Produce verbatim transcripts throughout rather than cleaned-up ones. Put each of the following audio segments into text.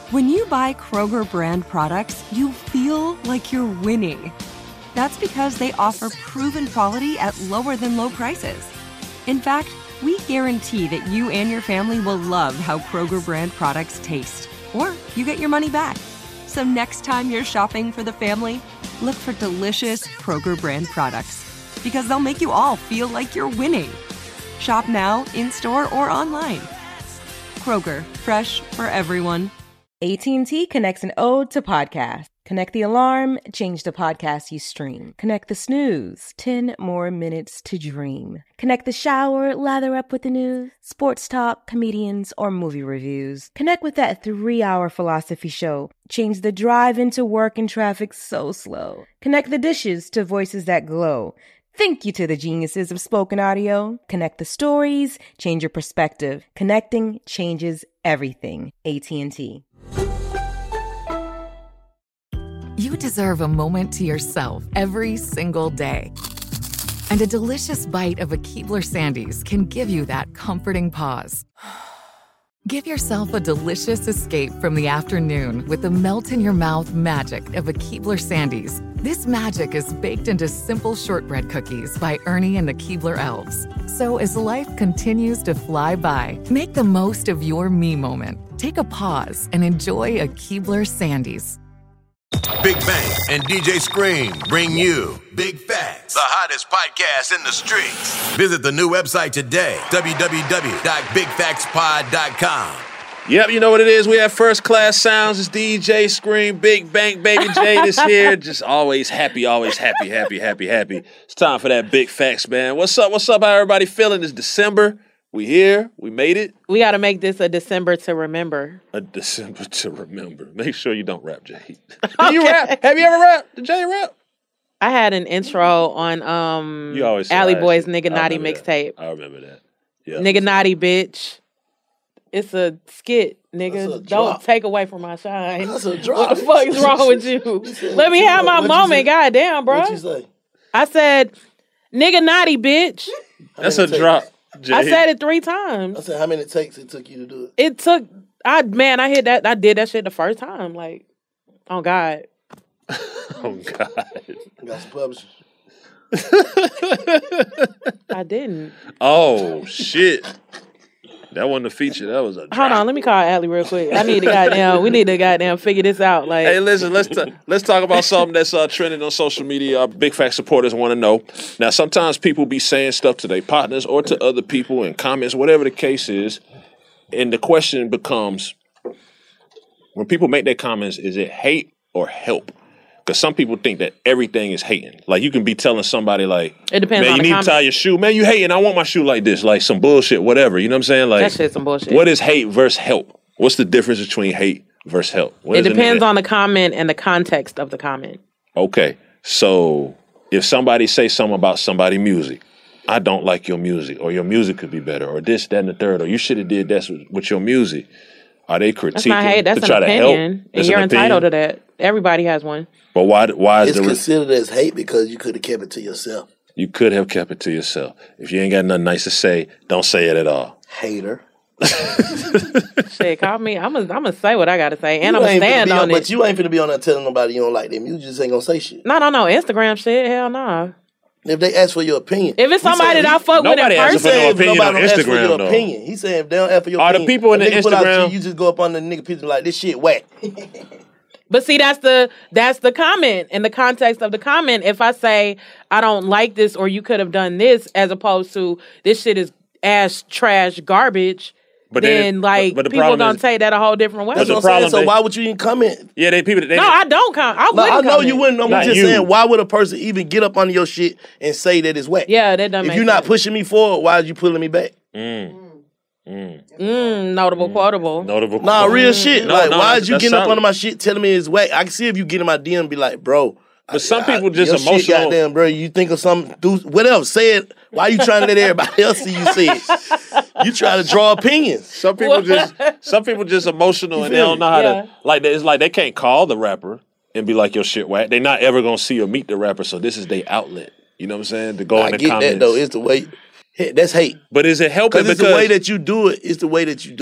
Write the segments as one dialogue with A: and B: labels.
A: When you buy Kroger brand products, you feel like you're winning. That's because they offer proven quality at lower than low prices. In fact, we guarantee that you and your family will love how Kroger brand products taste, or you get your money back. So next time you're shopping for the family, look for delicious Kroger brand products, because they'll make you all feel like you're winning. Shop now, in-store, or online. Kroger, fresh for everyone.
B: A T and T connects an ode to podcasts. Connect the alarm, change the podcast you stream. Connect the snooze, ten more minutes to dream. Connect the shower, lather up with the news, sports talk, comedians, or movie reviews. Connect with that three-hour philosophy show. Change the drive into work and traffic so slow. Connect the dishes to voices that glow. Thank you to the geniuses of spoken audio. Connect the stories, change your perspective. Connecting changes everything. A T and T.
C: You deserve a moment to yourself every single day. And a delicious bite of a Keebler Sandies can give you that comforting pause. Give yourself a delicious escape from the afternoon with the melt-in-your-mouth magic of a Keebler Sandies. This magic is baked into simple shortbread cookies by Ernie and the Keebler Elves. So as life continues to fly by, make the most of your me moment. Take a pause and enjoy a Keebler Sandies.
D: Big Bang and D J Scream bring you Big Facts, the hottest podcast in the streets. Visit the new website today, w w w dot big facts pod dot com.
E: Yep, you know what it is. We have First Class Sounds. It's D J Scream, Big Bang, Baby Jade is here. Just always happy, always happy, happy, happy, happy. It's time for that Big Facts, man. What's up? What's up? How everybody feeling? It's December. We here. We made it.
F: We got to make this a December to remember.
E: A December to remember. Make sure you don't rap, Jay. Do you rap? Have you ever rapped? Did Jay rap?
F: I had an intro on um
E: you always
F: Alley Boy's Nigga Naughty mixtape.
E: I remember that. Yeah.
F: Nigga Naughty, bitch. It's a skit, nigga.
G: A
F: don't take away from my shine.
G: That's a drop.
F: What the fuck is wrong with you? Let me have my moment. Goddamn, bro.
G: What you say?
F: I said, nigga Naughty, bitch.
E: That's a drop. Jay.
F: I said it three times.
G: I said how many takes it took you to do it?
F: It took, I man, I hit that, I did that shit the first time. Like, oh God.
E: Oh God.
G: Got some publishers.
F: I didn't.
E: Oh shit. That wasn't a feature. That was a drop.
F: Hold on, let me call Allie real quick. I need to goddamn, we need to goddamn figure this out. Like,
E: hey, listen, let's t- let's talk about something that's uh, trending on social media. Our Big Fact supporters want to know. Now, sometimes people be saying stuff to their partners or to other people in comments, whatever the case is, and the question becomes, when people make their comments, is it hate or help? Because some people think that everything is hating. Like, you can be telling somebody, like,
F: it depends
E: man,
F: on
E: you
F: the
E: need
F: comment.
E: to tie your shoe. Man, you hating. I want my shoe like this. Like, some bullshit, whatever. You know what I'm saying? Like,
F: that shit's some bullshit.
E: What is hate versus help? What's the difference between hate versus help? What
F: it depends
E: it
F: on the comment and the context of the comment.
E: Okay. So, if somebody say something about somebody's music, I don't like your music, or your music could be better, or this, that, and the third, or you should have did that with, with your music. Are they critiquing
F: That's not hate. That's
E: to
F: an
E: try
F: opinion,
E: to help?
F: and you're entitled to that. Everybody has one.
E: But why? Why is
G: it's
E: the
G: considered as hate because you could have kept it to yourself.
E: You could have kept it to yourself. If you ain't got nothing nice to say, don't say it at all.
G: Hater.
F: Shit, call me. I'm gonna I'm gonna say what I gotta say, and
G: You
F: I'm gonna
G: ain't finna
F: stand
G: be
F: on it.
G: But you ain't finna be on there telling nobody you don't like them. You just ain't gonna say shit.
F: No, no, no. Instagram shit. Hell no.
G: If they ask for your opinion,
F: If it's somebody that I fuck with in
E: Nobody asking for
F: person,
E: no opinion on
G: nobody don't ask for
E: Instagram,
G: your
E: though.
G: opinion. He said if they don't ask for your
E: Are the
G: opinion,
E: people in
G: a
E: the
G: nigga put out to
E: Instagram-
G: you, you just go up on the nigga picture like this shit whack.
F: but see, that's the that's the comment. In the context of the comment, if I say I don't like this or you could have done this, as opposed to this shit is ass trash garbage,
E: But
F: then,
E: then-
F: like
E: but- but the
F: people
E: problem
F: gonna
E: is-
F: take that a whole different way.
E: But
G: That's
E: the
G: what I'm saying.
E: problem
G: So
E: is-
G: why would you even comment?
E: Yeah, they people. They,
F: no, I don't comment. I
G: No,
F: wouldn't
G: I know
F: comment.
G: you wouldn't. I'm
E: Not
G: just
E: you.
G: saying, why would a person even get up under your shit and say that it's whack?
F: Yeah, that doesn't
G: If
F: make
G: you're not
F: sense.
G: pushing me forward, why are you pulling me back?
E: Mm. Mm.
F: Mm, notable, quotable.
E: Notable.
G: Nah, real shit.
E: No,
G: like,
E: no,
G: why
E: that's-
G: is you
E: that's
G: getting up
E: solid.
G: under my shit telling me it's whack? I can see if you get in my D M and be like, bro.
E: But some
G: I-
E: people just
G: your shit,
E: emotional.
G: goddamn, bro. You think of something, do whatever. Say it. Why you trying to let everybody else see you say it? You try to draw opinions.
E: Some people just some people just emotional and they
G: feel
E: don't
G: me?
E: know how
F: Yeah.
E: to like. It's like they can't call the rapper and be like your shit whack. They not ever gonna see or meet the rapper, so this is their outlet. You know what I'm saying? To go
G: I
E: in the
G: get
E: comments.
G: that though. It's the way. Hey, that's hate.
E: But is it helping
G: Because it's
E: because
G: the way that you do it. It's the way that you do it.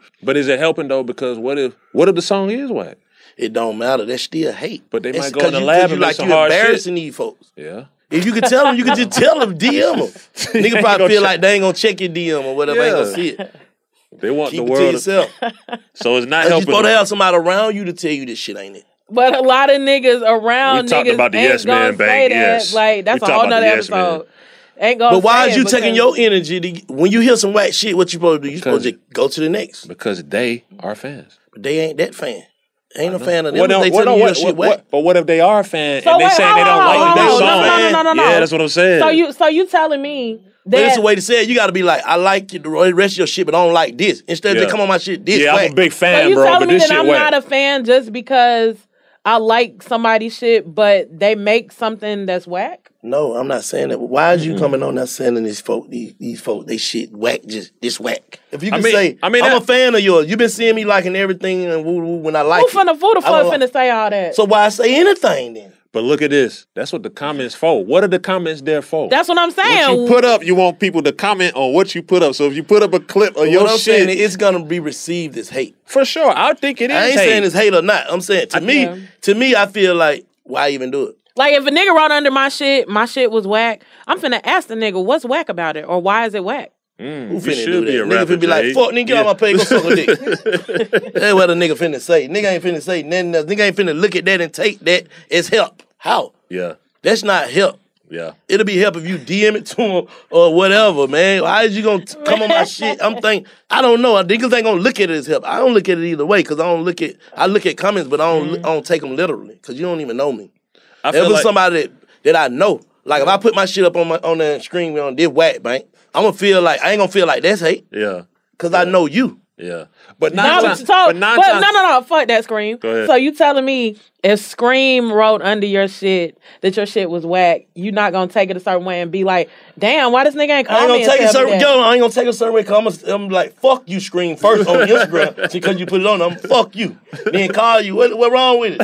E: But is it helping though? Because what if what if the song is whack?
G: It don't matter. That's still hate.
E: But they
G: It's
E: might go in the
G: you-
E: lab
G: you
E: and make
G: like
E: some
G: you
E: hard
G: embarrassing
E: shit.
G: these folks.
E: Yeah.
G: If you could tell them, you could just tell them, D M them. Nigga probably feel like they ain't gonna check your D M or whatever, ain't gonna
E: Yeah.
G: see it.
E: They want
G: Keep
E: the
G: it to
E: world.
G: yourself.
E: So it's not
G: You
E: helping.
G: supposed to
E: them.
G: have somebody around you to tell you this shit, ain't it?
F: But a lot of niggas around
E: We talked
F: niggas
E: about the
F: ain't
E: yes
F: gonna
E: man
F: say
E: bank,
F: that.
E: yes.
F: Like that's
E: We
F: a
E: talked
F: whole
E: about
F: nother
E: the yes man.
F: episode. Ain't gonna
G: But why
F: say
G: is
F: it
G: you taking
F: because-
G: your energy to, when you hear some whack shit? What you supposed to do? You supposed to go to the next.
E: Because they are fans.
G: But they ain't that fan. Ain't no fan of them.
E: What,
G: if they
E: what,
G: telling you
E: what,
G: your shit
E: what,
G: whack.
E: what, but what if they are a fan
F: So
E: and they
F: wait,
E: saying
F: hold
E: they don't
F: on,
E: like
F: hold
E: that
F: on.
E: song?
F: No, no, no, no, no.
E: Yeah, that's what I'm saying.
F: So you, so you telling me
G: But it's
F: that
G: a way to say it. You got to be like, I like you, the rest of your shit, but I don't like this. Instead of
E: Yeah.
G: just come on my shit, this
E: yeah,
G: whack.
E: I'm a big
F: so
E: fan,
F: you
E: bro,
F: telling
E: but
F: me
E: this
F: that
E: shit
F: I'm
E: whack.
F: not a fan just because I like somebody's shit, but they make something that's whack?
G: No, I'm not saying that. But why is you coming on not saying these folk, these, these folk, they shit whack, just this whack? If you
E: I
G: can
E: mean-
G: say,
E: I mean,
G: I'm
E: that-
G: a fan of yours. You've been seeing me liking everything and woo woo when I like
F: Who
G: it.
F: finna, who the
G: I
F: fuck
G: don't like-
F: finna say all that?
G: So why say anything then?
E: But look at this. That's what the comments for. What are the comments there for?
F: That's what I'm
E: what
F: saying.
E: you put up, you want people to comment on what you put up. So if you put up a clip of your
G: what I'm
E: shit,
G: saying is it's gonna be received as hate.
E: for sure, I think it is.
G: I ain't
E: hate.
G: saying it's hate or not. I'm saying to me,
F: yeah.
G: to me, I feel like why even do it?
F: Like if a nigga wrote under my shit, my shit was whack, I'm finna ask the nigga what's whack about it or why is it whack?
E: Mm,
G: Who
E: you
G: finna
E: should
G: do that?
E: be a
G: Nigga
E: rapper,
G: finna be like,
E: Jay.
G: fuck, nigga, get
E: Yeah.
G: on my page, go suck a dick. That's what a nigga finna say. Nigga ain't finna say nothing else. Nigga ain't finna look at that and take that as help. How?
E: Yeah,
G: That's not help.
E: yeah.
G: It'll be help if you D M it to him or whatever, man. How is you gonna t- come on my shit? I'm thinking, I don't know. Niggas ain't gonna look at it as help. I don't look at it either way because I don't look at, I look at comments, but I don't, I don't take them literally because you don't even know me.
E: I
G: If
E: feel
G: it's
E: like
G: somebody that, that I know, like if I put my shit up on my on the screen on this whack, man, I'm gonna feel like, I ain't gonna feel like that's hate
E: yeah,
G: because I know you.
E: yeah. But
F: No,
E: nine
F: but
E: times,
F: so,
E: but nine
F: but
E: times,
F: no, no, no, fuck that, Scream.
E: Go ahead.
F: So you telling me if Scream wrote under your shit that your shit was whack, you not gonna take it a certain way and be like, damn, why this nigga ain't
G: I
F: call
G: ain't
F: me
G: gonna take
F: and
G: it
F: tell me
G: certain,
F: that?
G: yo, I ain't gonna take it a certain way because I'm, I'm like, fuck you, Scream first on Instagram because you put it on. I'm fuck you, then call you. What, what wrong with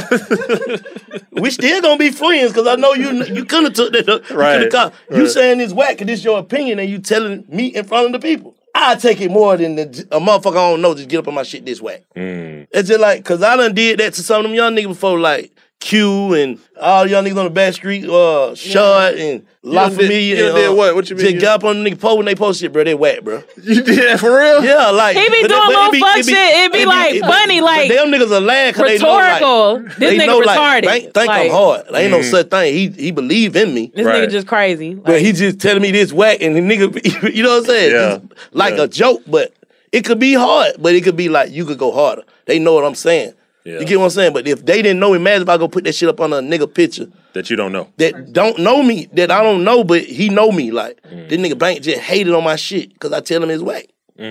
G: it? We still gonna be friends because I know you. You couldn't have took that. You
E: Right,
G: coulda called- You
E: right.
G: saying this whack because this your opinion and you telling me in front of the people. I take it more than the, a motherfucker I don't know just get up on my shit this whack.
E: Mm.
G: It's just like, cause I done did that to some of them young niggas before, like Q and all young niggas on the back street, uh, Shard and La
E: done did-
G: Familia.
E: you done
G: and,
E: did
G: uh,
E: what? What you mean
G: Just
E: you-
G: got up on the nigga post when they post shit, bro. They whack, bro.
E: You did that for real?
G: Yeah, like
F: He be
G: but
F: doing
G: but
F: little
G: it be-
F: fuck
G: it be-
F: shit. It be like
G: it
F: funny,
G: but
F: like
G: them niggas are lying because they know
F: rhetorical.
G: like
F: This
G: they
F: nigga
G: know
F: retarded.
G: like think, think
F: Like,
G: I'm hard. Like, ain't no
E: Mm.
G: such thing. He he believe in me.
F: This
E: Right.
F: nigga just crazy.
G: But
F: Like,
G: he just telling me this whack and the nigga, you know what I'm saying?
E: Yeah.
G: It's like
E: Yeah.
G: a joke, but it could be hard, but it could be like you could go harder. They know what I'm saying.
E: Yeah.
G: You get what I'm saying? But if they didn't know, imagine if I go put that shit up on a nigga picture
E: That you don't know.
G: that don't know me, that I don't know, but he know me. Like,
E: Mm.
G: this nigga Bank just hated on my shit because I tell him his whack.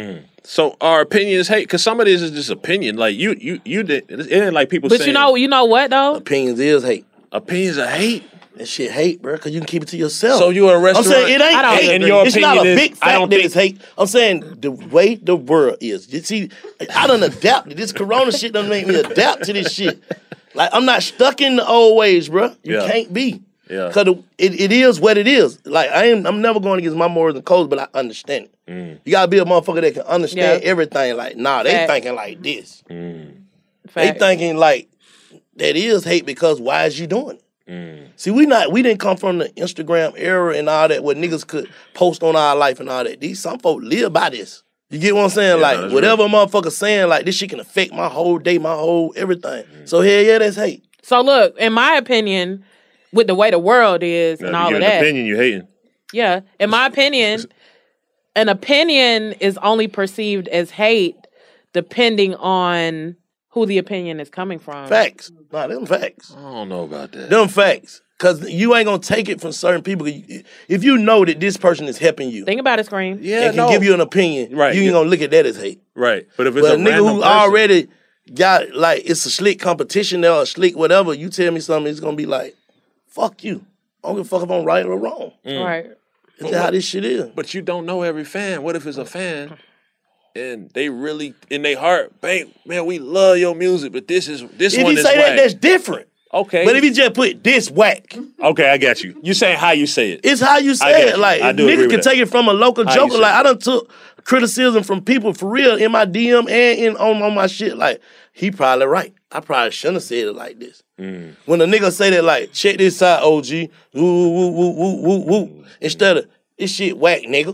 E: So our opinions hate because some of this is just opinion. Like you, you, you did. It ain't like people
F: but
E: saying.
F: you know, you know what though?
G: Opinions is hate.
E: opinions are hate.
G: That shit hate, bro, because you can keep it to yourself.
E: So you at a
G: I'm
E: restaurant.
G: saying it ain't
F: I don't
G: hate.
E: And your
G: It's not a
E: opinion is-
G: big
E: I
G: fact
E: don't
G: that
E: think-
G: it's hate. I'm saying the way the world is. You see, I done adapted. This corona shit done make me adapt to this shit. Like, I'm not stuck in the old ways, bro. You
E: Yeah.
G: can't be.
E: Yeah.
G: Because it, it is what it is. Like, I am, I'm never going against my morals and codes, but I understand it.
E: Mm.
G: You got to be a motherfucker that can understand
F: Yeah.
G: everything. Like, nah, they
F: Fact.
G: thinking like this. They
F: Fact.
G: thinking like, that is hate because why is you doing it?
E: Mm.
G: See, we not we didn't come from the Instagram era and all that where niggas could post on our life and all that. These some folk live by this. You get what I'm saying?
E: Yeah,
G: like
E: that's
G: whatever a motherfucker saying, like this shit can affect my whole day, my whole everything. So hell yeah, that's hate.
F: So look, in my opinion, with the way the world is and
E: Now,
F: all
E: you
F: of
E: get an
F: that,
E: opinion you hating.
F: yeah, in my opinion, an opinion is only perceived as hate depending on who the opinion is coming from.
G: Facts. Nah, them facts.
E: I don't know about that.
G: Them facts. Cause you ain't gonna take it from certain people. If you know that this person is helping you
F: Think about it, Scream.
E: Yeah,
G: and can
E: no.
G: give you an opinion,
E: Right.
G: you ain't gonna look at that as hate.
E: Right, but if it's
G: But
E: a
G: a nigga
E: random
G: who
E: person,
G: already got like it's a slick competition there or slick whatever, you tell me something, it's gonna be like, fuck you. I don't give a fuck if I'm right or wrong.
F: Right.
G: It's just how this shit is.
E: but you don't know every fan. What if it's a fan and they really in their heart, bang, man, we love your music, but this is this
G: If
E: one
G: you
E: is
G: say that,
E: whack.
G: that's different.
E: Okay,
G: But if you just put this whack,
E: okay, I got you. You saying how you say it?
G: it's how you
E: I
G: say
E: get
G: it.
E: you.
G: Like
E: I
G: if
E: do agree
G: niggas
E: with
G: can
E: that.
G: take it from a local
E: How you
G: joker.
E: say
G: Like
E: it.
G: I done took criticism from people for real in my D M and in on, on my shit. Like, he probably right. I probably shouldn't have said it like this. Mm. When a nigga say that, like, check this out, O G, woo, woo, woo, woo, woo, woo, instead of, this shit whack, nigga.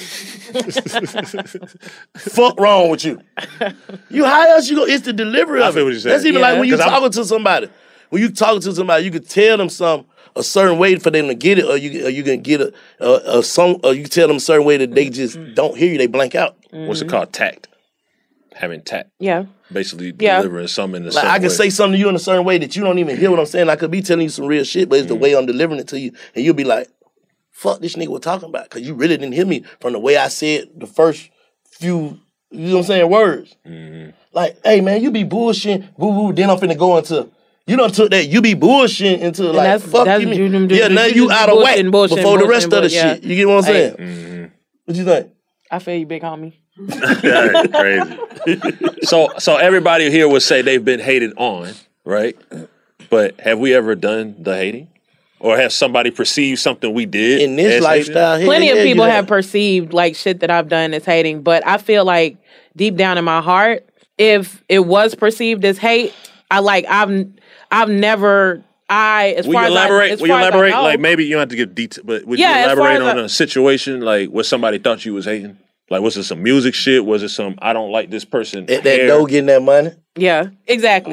G: Fuck wrong with you? You how else you go? It's the delivery
E: I
G: of
E: feel
G: it.
E: what you're saying.
G: That's even
F: Yeah.
G: like when you
E: 'Cause I'm-
G: talking to somebody. When you talking to somebody, you could tell them something a certain way for them to get it, or you or you can get a, a, a song, or you can tell them a certain way that they just don't hear you, they blank out.
E: What's it called? Tact. Having tact.
F: Yeah.
E: Basically
F: Yeah.
E: delivering something in a
G: Like
E: certain
G: I can
E: way.
G: say something to you in a certain way that you don't even hear what I'm saying. I could be telling you some real shit, but it's the way I'm delivering it to you, and you'll be like, "Fuck, this nigga was talking about," because you really didn't hear me from the way I said the first few, you know what I'm saying, words. Mm-hmm. Like, hey man, you be bullshitting, boo boo. Then I'm finna go into. You done took that you be bullshitting into like
F: that's-
G: fuck
F: that's
G: you. mean-
F: you- them-
G: yeah,
F: you
G: now
F: just
G: you
F: be
G: out of whack
F: bullshitting, bullshitting,
G: before the rest of the
F: bullshitting, yeah.
G: shit. You get what I'm saying?
E: Mm-hmm.
G: What you think?
F: I feel you, big homie.
E: That's crazy. so, so everybody here would say they've been hated on, right? But have we ever done the hating, or have somebody perceived something we did
G: In this
E: as
G: lifestyle,
E: hating?
G: here,
F: Plenty
G: yeah,
F: of
G: you
F: people have perceived like shit that I've done as hating, but I feel like deep down in my heart, if it was perceived as hate, I like I've I've never I as
E: Will
F: far
E: you elaborate?
F: as I, as
E: Will you
F: far as I
E: elaborate?
F: know-
E: Like maybe you don't have to give detail, but would
F: Yeah,
E: you
F: as far
E: elaborate
F: as
E: on
F: I-
E: a situation like where somebody thought you was hating? Like, was it some music shit? Was it some I don't like this person?
G: At that
E: hair?
G: dough getting that money.
F: Yeah, exactly.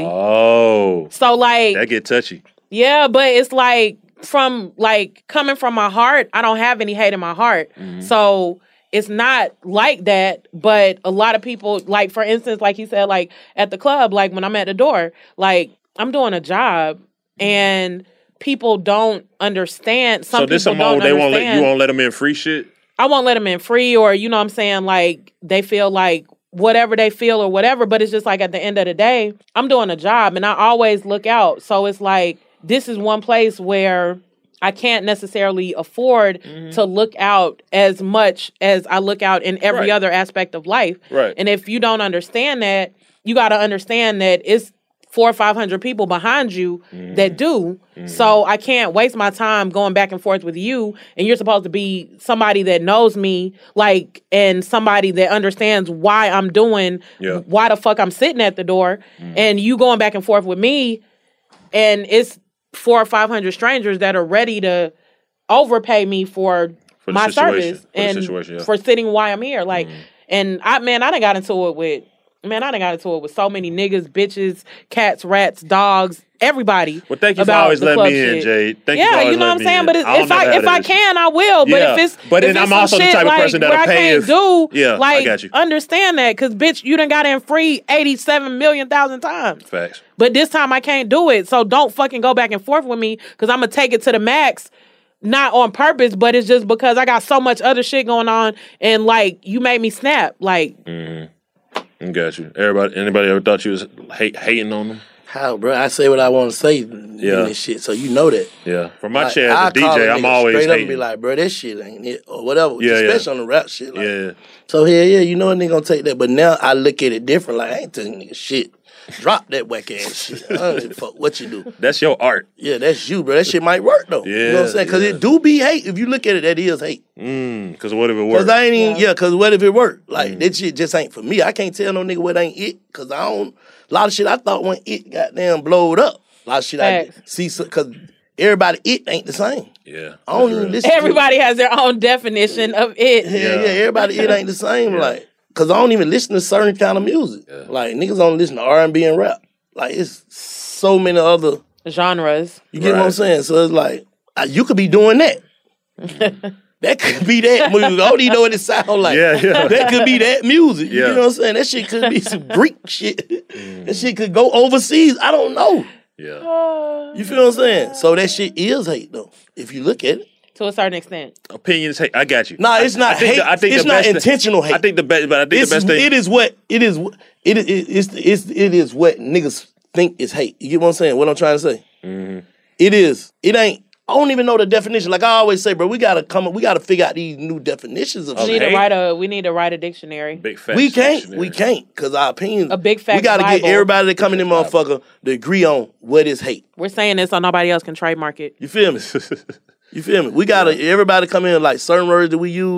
E: Oh,
F: So like
E: that get touchy.
F: yeah, but it's like from like coming from my heart, I don't have any hate in my heart.
E: Mm-hmm.
F: So it's not like that, but a lot of people, like for instance, like he said, like at the club, like when I'm at the door, like I'm doing a job and people don't understand. Some
E: so this
F: people
E: some
F: don't
E: old they won't let
F: understand.
E: you won't let them in free shit.
F: I won't let them in free, or you know what I'm saying, like they feel like whatever they feel or whatever, but it's just like at the end of the day, I'm doing a job and I always look out. So it's like this is one place where I can't necessarily afford mm-hmm. to look out as much as I look out in every
E: Right.
F: other aspect of life.
E: Right.
F: And if you don't understand that, you got to understand that it's four or five hundred people behind you mm-hmm. that do. Mm-hmm. So I can't waste my time going back and forth with you. And you're supposed to be somebody that knows me, like, and somebody that understands why I'm doing,
E: yeah.
F: why the fuck I'm sitting at the door. Mm-hmm. And you going back and forth with me, and it's four or five hundred strangers that are ready to overpay me for,
E: for
F: my service
E: for
F: and
E: yeah.
F: for sitting why I'm here. Like, mm-hmm. and I, man, I done got into it with. Man, I done got into it with so many niggas, bitches, cats, rats, dogs, everybody.
E: Well, thank you for
F: about
E: always
F: the
E: letting
F: club
E: me in,
F: shit.
E: Jade. Thank
F: yeah,
E: you for always
F: you know what I'm
E: letting
F: saying.
E: me
F: But
E: in.
F: it's,
E: I don't
F: if I
E: never
F: if
E: had
F: I
E: an issue.
F: can, I will. But
E: Yeah,
F: if it's
E: but
F: if
E: then
F: it's
E: I'm also
F: some
E: the
F: shit,
E: type of
F: like,
E: person
F: where
E: that'll
F: I
E: pay
F: can't
E: if-
F: do.
E: Yeah, I
F: like,
E: got you.
F: Understand that, because bitch, you done got in free eighty-seven million thousand times.
E: Facts.
F: But this time I can't do it. So don't fucking go back and forth with me, because I'm gonna take it to the max. Not on purpose, but it's just because I got so much other shit going on, and like you made me snap. Like,
E: mm-hmm. Got you. Everybody, anybody ever thought you was hate, hating on them?
G: How, bro? I say what I want to say in
E: Yeah.
G: this shit, so you know that.
E: Yeah. From my
G: Like,
E: chair
G: I
E: as a D
G: call
E: J,
G: a
E: I'm
G: nigga
E: always
G: straight up
E: hating.
G: and be like, bro, that shit ain't it, or whatever.
E: Yeah,
G: especially
E: yeah.
G: on the rap shit. Like.
E: yeah.
G: So yeah, yeah, you know a nigga gonna take that, but now I look at it different. Like I ain't telling nigga shit. Drop that whack ass shit. I don't give a fuck what you do.
E: That's your art.
G: Yeah, that's you, bro. That shit might work though.
E: Yeah,
G: you know what I'm saying? Because
E: yeah.
G: it do be hate. If you look at it, that is hate.
E: Mm, because what if it
G: Because
E: works?
G: I ain't even, yeah, because what if it worked? Like,
E: Mm.
G: that shit just ain't for me. I can't tell no nigga what ain't it, because I don't, a lot of shit I thought when it goddamn blowed up. A lot of shit
F: Facts.
G: I see, because everybody it ain't the same.
E: Yeah.
G: I don't
E: that's
G: even
E: real.
G: listen to
F: everybody has their own definition of it.
G: Yeah,
E: Yeah.
G: yeah, everybody it ain't the same.
E: Yeah.
G: Like, because I don't even listen to certain kind of music.
E: Yeah.
G: Like, niggas only listen to R and B and rap. Like, it's so many other,
F: Genres.
G: you get what I'm
E: Right.
G: saying? So it's like, uh, you could be doing that. That could be that music. I don't even know what it sounds like.
E: Yeah, yeah.
G: That could be that music. You
E: Yeah.
G: know what I'm saying? That shit could be some Greek shit. That shit could go overseas. I don't know.
E: Yeah.
G: You feel what I'm saying? So that shit is hate though, if you look at it.
F: To a certain extent.
E: Opinions hate. I got you.
G: Nah, it's
E: I-
G: not
E: I think
G: hate.
E: the- I think
G: It's
E: the
G: not
E: best thing-
G: intentional hate.
E: I think the best, but I think
G: It's,
E: the best thing.
G: it is what it is. It is it's, it's it is what niggas think is hate. You get what I'm saying? What I'm trying to say?
E: Mm-hmm.
G: It is. It ain't. I don't even know the definition. Like I always say, bro, we gotta come. We gotta figure out these new definitions of
F: We
G: shit.
F: need to
E: hate?
F: write a we need to write a dictionary.
E: Big facts.
G: We can't.
E: dictionary.
G: We can't because our opinions.
F: A big
G: We
F: facts
G: gotta get
F: Bible.
G: everybody that come in there, motherfucker, to agree on what is hate.
F: We're saying this so nobody else can trademark it.
G: You feel me? You feel me? We gotta everybody come in like certain words that we use.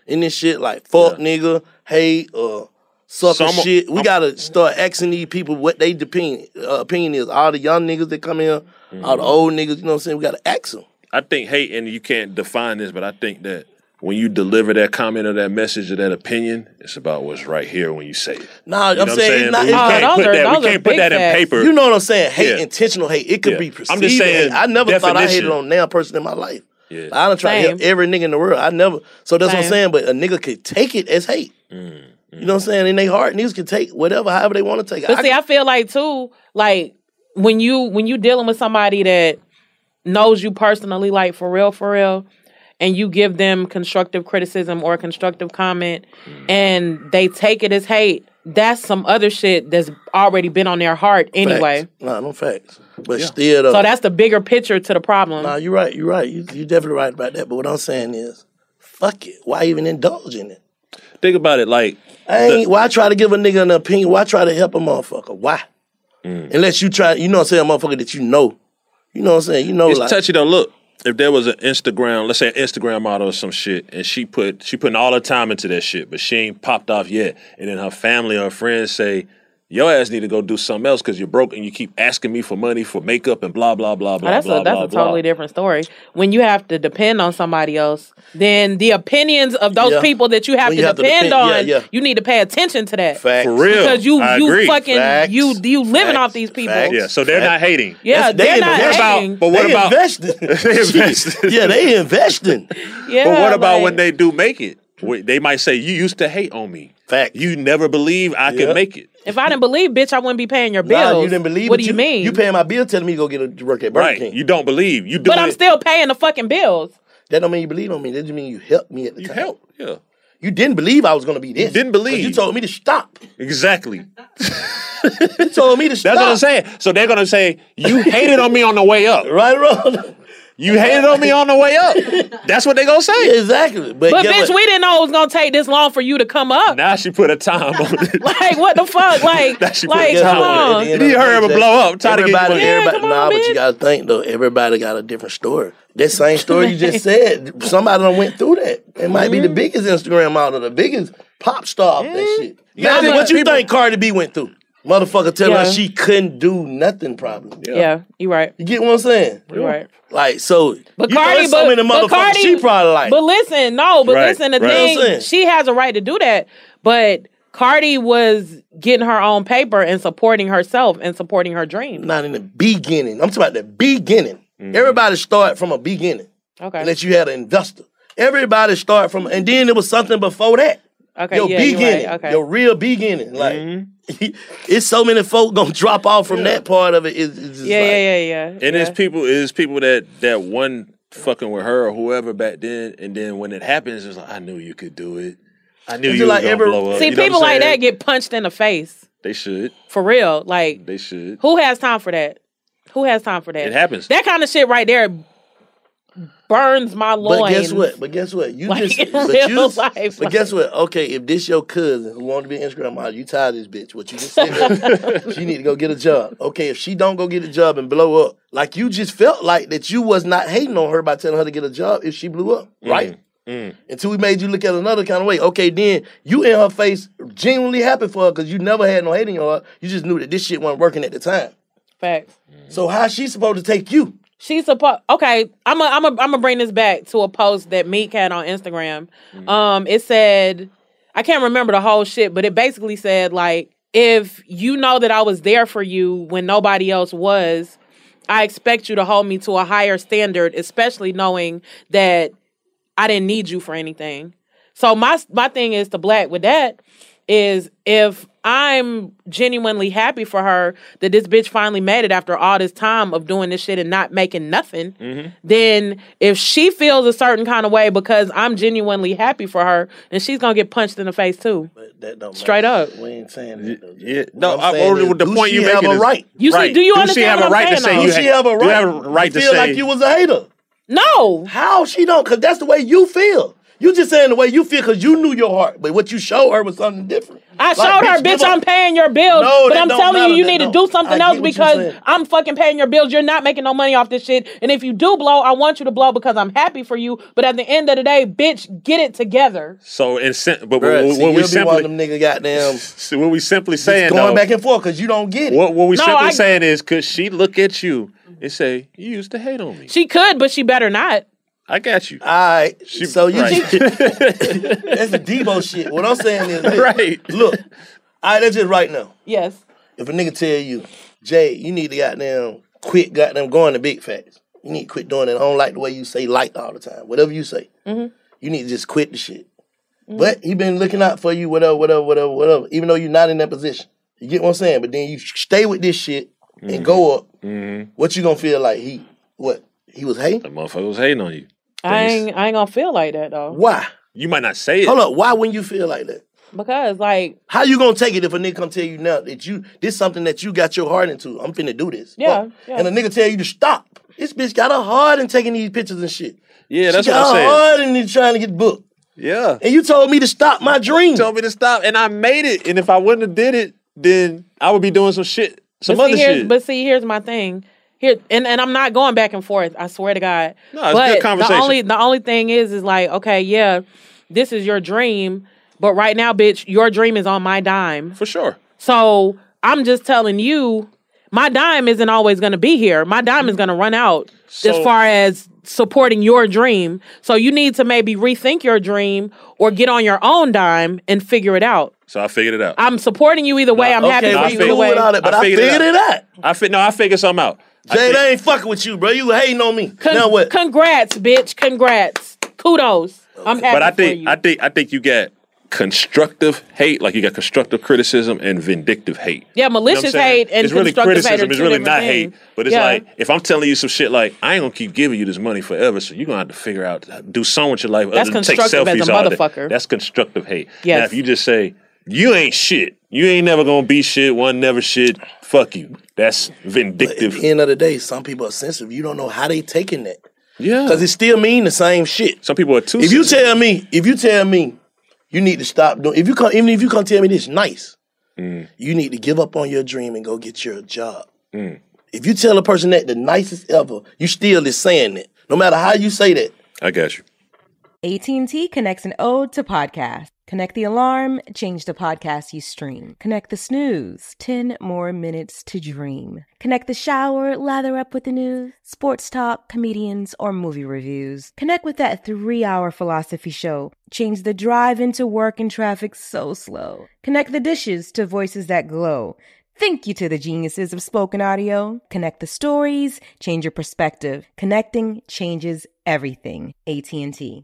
G: in this shit, like fuck
E: Yeah.
G: nigga, hate, uh, sucker
E: Some-
G: shit. We
E: I'm-
G: gotta start asking these people what they opinion, uh, opinion is. All the young niggas that come in,
E: Mm-hmm.
G: all the old niggas, you know what I'm saying? We gotta ask them.
E: I think hate, and you can't define this, but I think that when you deliver that comment or that message or that opinion, it's about what's right here when you say it.
G: Nah,
E: You know
G: I'm
E: what
G: saying, it's not.
E: But we
F: Oh,
E: can't
F: those
E: put
F: are-
E: that,
F: those
E: we
F: are
E: can't put
F: big
E: that in
F: facts.
E: paper.
G: You know what I'm saying? Hate,
E: Yeah.
G: intentional hate. It could
E: Yeah.
G: be
E: I'm
G: perceived.
E: just saying
G: hate. I never thought I hated
E: definition.
G: on damn person in my life.
E: Yeah.
G: I done try to help
F: Same.
G: every nigga in the world. I never. So that's what I'm
F: Same.
G: saying. But a nigga could take it as hate.
E: Mm,
G: You know what I'm saying? In their heart, niggas can take whatever, however they want to take it.
F: But
G: I
F: see,
G: can-
F: I feel like too, like when you when you dealing with somebody that knows you personally, like for real, for real, and you give them constructive criticism or constructive comment, and they take it as hate, that's some other shit that's already been on their heart anyway.
G: Facts. Nah, no facts. But still, though.
F: So that's the bigger picture to the problem.
G: Nah, you're right. You're right. You you definitely right about that. But what I'm saying is, fuck it. Why even indulge in it?
E: Think about it, like
G: I ain't. Why try to give a nigga an opinion? Why try to help a motherfucker? Why?
E: Mm.
G: Unless you try, you know what I'm saying, a motherfucker that you know. You know what I'm saying? You know,
E: it's
G: like
E: touchy though. Look, if there was an Instagram, let's say an Instagram model or some shit, and she put she putting all her time into that shit, but she ain't popped off yet, and then her family or her friends say, your ass need to go do something else because you're broke and you keep asking me for money for makeup and blah blah blah blah.
F: Oh, that's
E: blah,
F: a that's
E: blah,
F: a totally
E: blah.
F: different story. When you have to depend on somebody else, then the opinions of those
G: Yeah.
F: people that you have
G: When
F: to
G: you have to
F: depend
G: depend-
F: on,
G: yeah, yeah.
F: you need to pay attention to that.
G: facts.
E: For real.
F: Because you
E: I
F: you
E: agree.
F: fucking
G: Facts.
F: you you living
G: Facts.
F: off these people.
G: Facts.
E: Yeah, so they're not hating.
F: Yeah,
G: That's- they
F: they're not
G: invest-
F: hating.
E: But what
G: they
E: about
G: investing?
E: they invested?
G: yeah, they investing.
F: Yeah,
E: But what about
F: like-
E: when they do make it? Wait, they might say, you used to hate on me.
G: Fact.
E: You never believe I
G: Yeah.
E: can make it.
F: If I didn't believe, bitch, I wouldn't be paying your bills.
G: Nah, you didn't believe
F: What
G: it.
F: do you, mean?
G: You paying my bill, telling me to go get a to work at Burger
E: Right.
G: King.
E: You don't believe. You do
F: but I'm
E: it.
F: still paying the fucking bills.
G: That don't mean you believe on me. That just mean you helped me at the
E: You
G: time.
E: help. Yeah.
G: You didn't believe I was gonna be this.
E: didn't believe.
G: You told me to stop.
E: Exactly.
G: You told me to stop.
E: That's what I'm saying. So they're gonna say, you hated on me on the way up.
G: Right or wrong?
E: You hated on me on the way up. That's what they gonna say.
G: Yeah, exactly. But,
F: But
G: guess
F: bitch,
G: what?
F: we didn't know it was gonna take this long for you to come up.
E: Now she put a time on it.
F: Like what the fuck? Like,
E: That she put
F: like
E: a
F: come
E: time on it.
F: on.
G: At the
E: You
G: end
E: need
G: of the
E: her
G: day,
E: to blow up. I'm trying to get
G: everybody,
E: money.
F: Yeah,
G: everybody,
F: come
G: nah,
F: on,
G: but you
F: bitch.
G: gotta think though. Everybody got a different story. That same story you just said, somebody done went through that. It might be the biggest Instagram model, the biggest pop star off that shit. Imagine
E: Yeah,
G: what you
E: people-
G: think Cardi B went through. Motherfucker telling
F: Yeah.
G: her she couldn't do nothing probably.
F: Yeah, you right.
G: You get what I'm saying?
F: You right.
G: Like, so,
F: But
G: you know,
F: Cardi,
G: there's
F: but,
G: so many
F: but
G: motherfuckers
F: Cardi,
G: she probably like.
F: But listen, no, but
E: Right,
F: listen, the
E: right.
G: You know what I'm saying?
F: thing, she has a right to do that. But Cardi was getting her own paper and supporting herself and supporting her dream.
G: Not in the beginning. I'm talking about the beginning.
E: Mm-hmm.
G: Everybody start from a beginning.
F: Okay.
G: Unless you had an investor. Everybody start from, and then there was something before that.
F: Okay,
G: Your
F: yeah, you're
G: beginning.
F: right. Okay.
G: Your real beginning. Like,
E: Mm-hmm.
G: it's so many folk gonna drop off from that part of it. It's, it's just
F: yeah,
G: like,
F: yeah, yeah, yeah.
E: And
F: yeah.
E: it's people, it's people that that one fucking with her or whoever back then, and then when it happens, it's like, I knew you could do it. I knew
G: It's
E: you
G: like
E: was gonna
G: every-
E: blow up.
F: See,
E: You know what
F: people
E: I'm
F: like
E: saying?
F: that get punched in the face.
E: They should.
F: For real. Like,
E: They should.
F: who has time for that? Who has time for that?
E: It happens.
F: That kind of shit right there burns my loins.
G: But guess what? But guess what? You
F: Like,
G: just,
F: in
G: but,
F: real
G: you,
F: life,
G: but guess what? Okay, if this your cousin who want to be an Instagram model, you tired of this bitch. What you just said, she need to go get a job. Okay, if she don't go get a job and blow up, like you just felt like that you was not hating on her by telling her to get a job if she blew up, right?
E: Mm.
G: Until we made you look at another kind of way. Okay, then you in her face genuinely happy for her because you never had no hating on her. You just knew that this shit wasn't working at the time.
F: Facts.
G: So how she supposed to take you?
F: She's supposed. Okay, I'm a, I'm a, I'm gonna bring this back to a post that Meek had on Instagram. Um, it said, I can't remember the whole shit, but it basically said like, if you know that I was there for you when nobody else was, I expect you to hold me to a higher standard, especially knowing that I didn't need you for anything. So my my thing is to Black with that is if I'm genuinely happy for her that this bitch finally made it after all this time of doing this shit and not making nothing,
E: Mm-hmm.
F: then if she feels a certain kind of way because I'm genuinely happy for her, then she's gonna get punched in the face too.
G: But that don't
F: Straight
G: matter.
F: up.
G: We ain't saying that. though.
E: Yeah.
G: What
E: No,
G: I'm
E: I,
G: saying
E: or
G: is,
E: the
G: do
E: point
G: she
E: you
G: have
E: making
G: a
E: is
G: right?
F: You see-
E: right.
F: do you
E: she
F: understand
E: have
F: what
E: a
F: I'm
E: right to
F: saying,
E: say
F: though?
E: you
G: Do she have a right?
E: You have a right
G: you
E: to
G: feel
E: say
G: like you was a hater.
F: No.
G: How she don't? Because that's the way you feel. You just saying the way you feel because you knew your heart, but what you showed her was something different.
F: I
G: Like,
F: showed her,
G: bitch,
F: bitch,
G: come
F: I'm
G: on.
F: paying your bills,
G: No,
F: but
G: that
F: I'm
G: don't
F: telling
G: matter,
F: you, you
G: that
F: need to
G: don't-
F: do something
G: I get
F: else
G: what you're
F: because
G: saying.
F: I'm fucking paying your bills. You're not making no money off this shit. And if you do blow, I want you to blow because I'm happy for you. But at the end of the day, bitch, get it together.
E: So, in sim- but
G: Bruh,
E: when,
G: see,
E: when we
G: you'll be one
E: simply,
G: of them nigga goddamn
E: see, what we simply saying
G: going
E: though,
G: back and forth because you don't get it.
E: what, what we
F: No,
E: simply
F: I-
E: saying is, could she look at you and say, "You used to hate on me"?
F: She could, but she better not.
E: I got you.
G: All right,
E: She-
G: so you
E: right.
G: that's the Debo shit. What I'm saying is, this.
E: Right.
G: Look, all right, that's just right now.
F: Yes.
G: If a nigga tell you, Jay, you need to goddamn quit goddamn going to big facts. You need to quit doing it. I don't like the way you say like all the time. Whatever you say.
F: Mm-hmm.
G: You need to just quit the shit. Mm-hmm. But he been looking out for you, whatever, whatever, whatever, whatever, even though you're not in that position. You get what I'm saying? But then you stay with this shit and
E: Mm-hmm.
G: go up.
E: Mm-hmm.
G: What you gonna feel like? He, what? He was hating?
E: The motherfucker was hating on you.
F: I ain't, I ain't gonna feel like that, though.
G: Why?
E: You might not say it.
G: Hold up. Why wouldn't you feel like that?
F: Because, like,
G: How you gonna take it if a nigga come tell you now that you this something that you got your heart into? I'm finna do this.
F: Yeah,
G: Fuck.
F: yeah.
G: And a nigga tell you to stop. This bitch got her heart in taking these pictures and shit.
E: Yeah, that's
G: she
E: what
G: got
E: I'm
G: her
E: saying.
G: heart in it trying to get booked.
E: Yeah.
G: And you told me to stop my dream.
E: You told me to stop, and I made it. And if I wouldn't have did it, then I would be doing some shit, some
F: but
E: other
F: see, here's,
E: shit.
F: But see, here's my thing. Here and, and I'm not going back and forth. I swear to God.
E: No, it's
F: but
E: good conversation.
F: The only the only thing is is like, okay, yeah, this is your dream, but right now, bitch, your dream is on my dime.
E: For sure.
F: So I'm just telling you, my dime isn't always going to be here. My dime is going to run out
E: So-
F: as far as supporting your dream. So you need to maybe rethink your dream or get on your own dime and figure it out.
E: So I figured it out.
F: I'm supporting you either way. I'm
G: okay,
F: happy
E: I
F: for
G: we
F: you
E: figured-
F: either
G: cool
F: way.
G: with all that, but
E: I
G: I
E: figured
G: figured,
E: it
G: it out.
E: I fit. No, I figured something out. I
G: Jay,
E: think-
G: they ain't fucking with you, bro. You hating on me.
F: Con-
G: now what?
F: Congrats, bitch. Congrats. Kudos. I'm happy
E: but I
F: for
E: think
F: you.
E: I think I think you got constructive hate, like you got constructive criticism and vindictive hate.
F: Yeah,
E: You know what I'm
F: malicious
E: saying?
F: hate and
E: it's really
F: constructive hate
E: criticism.
F: are
E: It's
F: two
E: really
F: different
E: not
F: things.
E: hate, but it's
F: Yeah.
E: like if I'm telling you some shit like I ain't gonna keep giving you this money forever, so you're gonna have to figure out do something with your life.
F: That's
E: other than take
F: constructive as a
E: selfies all day.
F: motherfucker.
E: That's constructive hate.
F: Yes.
E: Now if you just say you ain't shit, you ain't never gonna be shit, one never shit, fuck you. That's
G: But at
E: vindictive.
G: the end of the day, some people are sensitive. You don't know how they taking that.
E: Yeah.
G: Because it still mean the same shit.
E: Some people are too.
G: If you
E: sensitive.
G: tell me, if you tell me, you need to stop doing. If you come, even if you come tell me this nice,
E: Mm.
G: you need to give up on your dream and go get your job. If you tell a person that the nicest ever, you still is saying that. No matter how you say that.
E: I got you.
B: A T and T connects an ode to podcast. Connect the alarm, change the podcast you stream. Connect the snooze, ten more minutes to dream. Connect the shower, lather up with the news, sports talk, comedians, or movie reviews. Connect with that three-hour philosophy show. Change the drive into work and traffic so slow. Connect the dishes to voices that glow. Thank you to the geniuses of spoken audio. Connect the stories, change your perspective. Connecting changes everything. A T and T.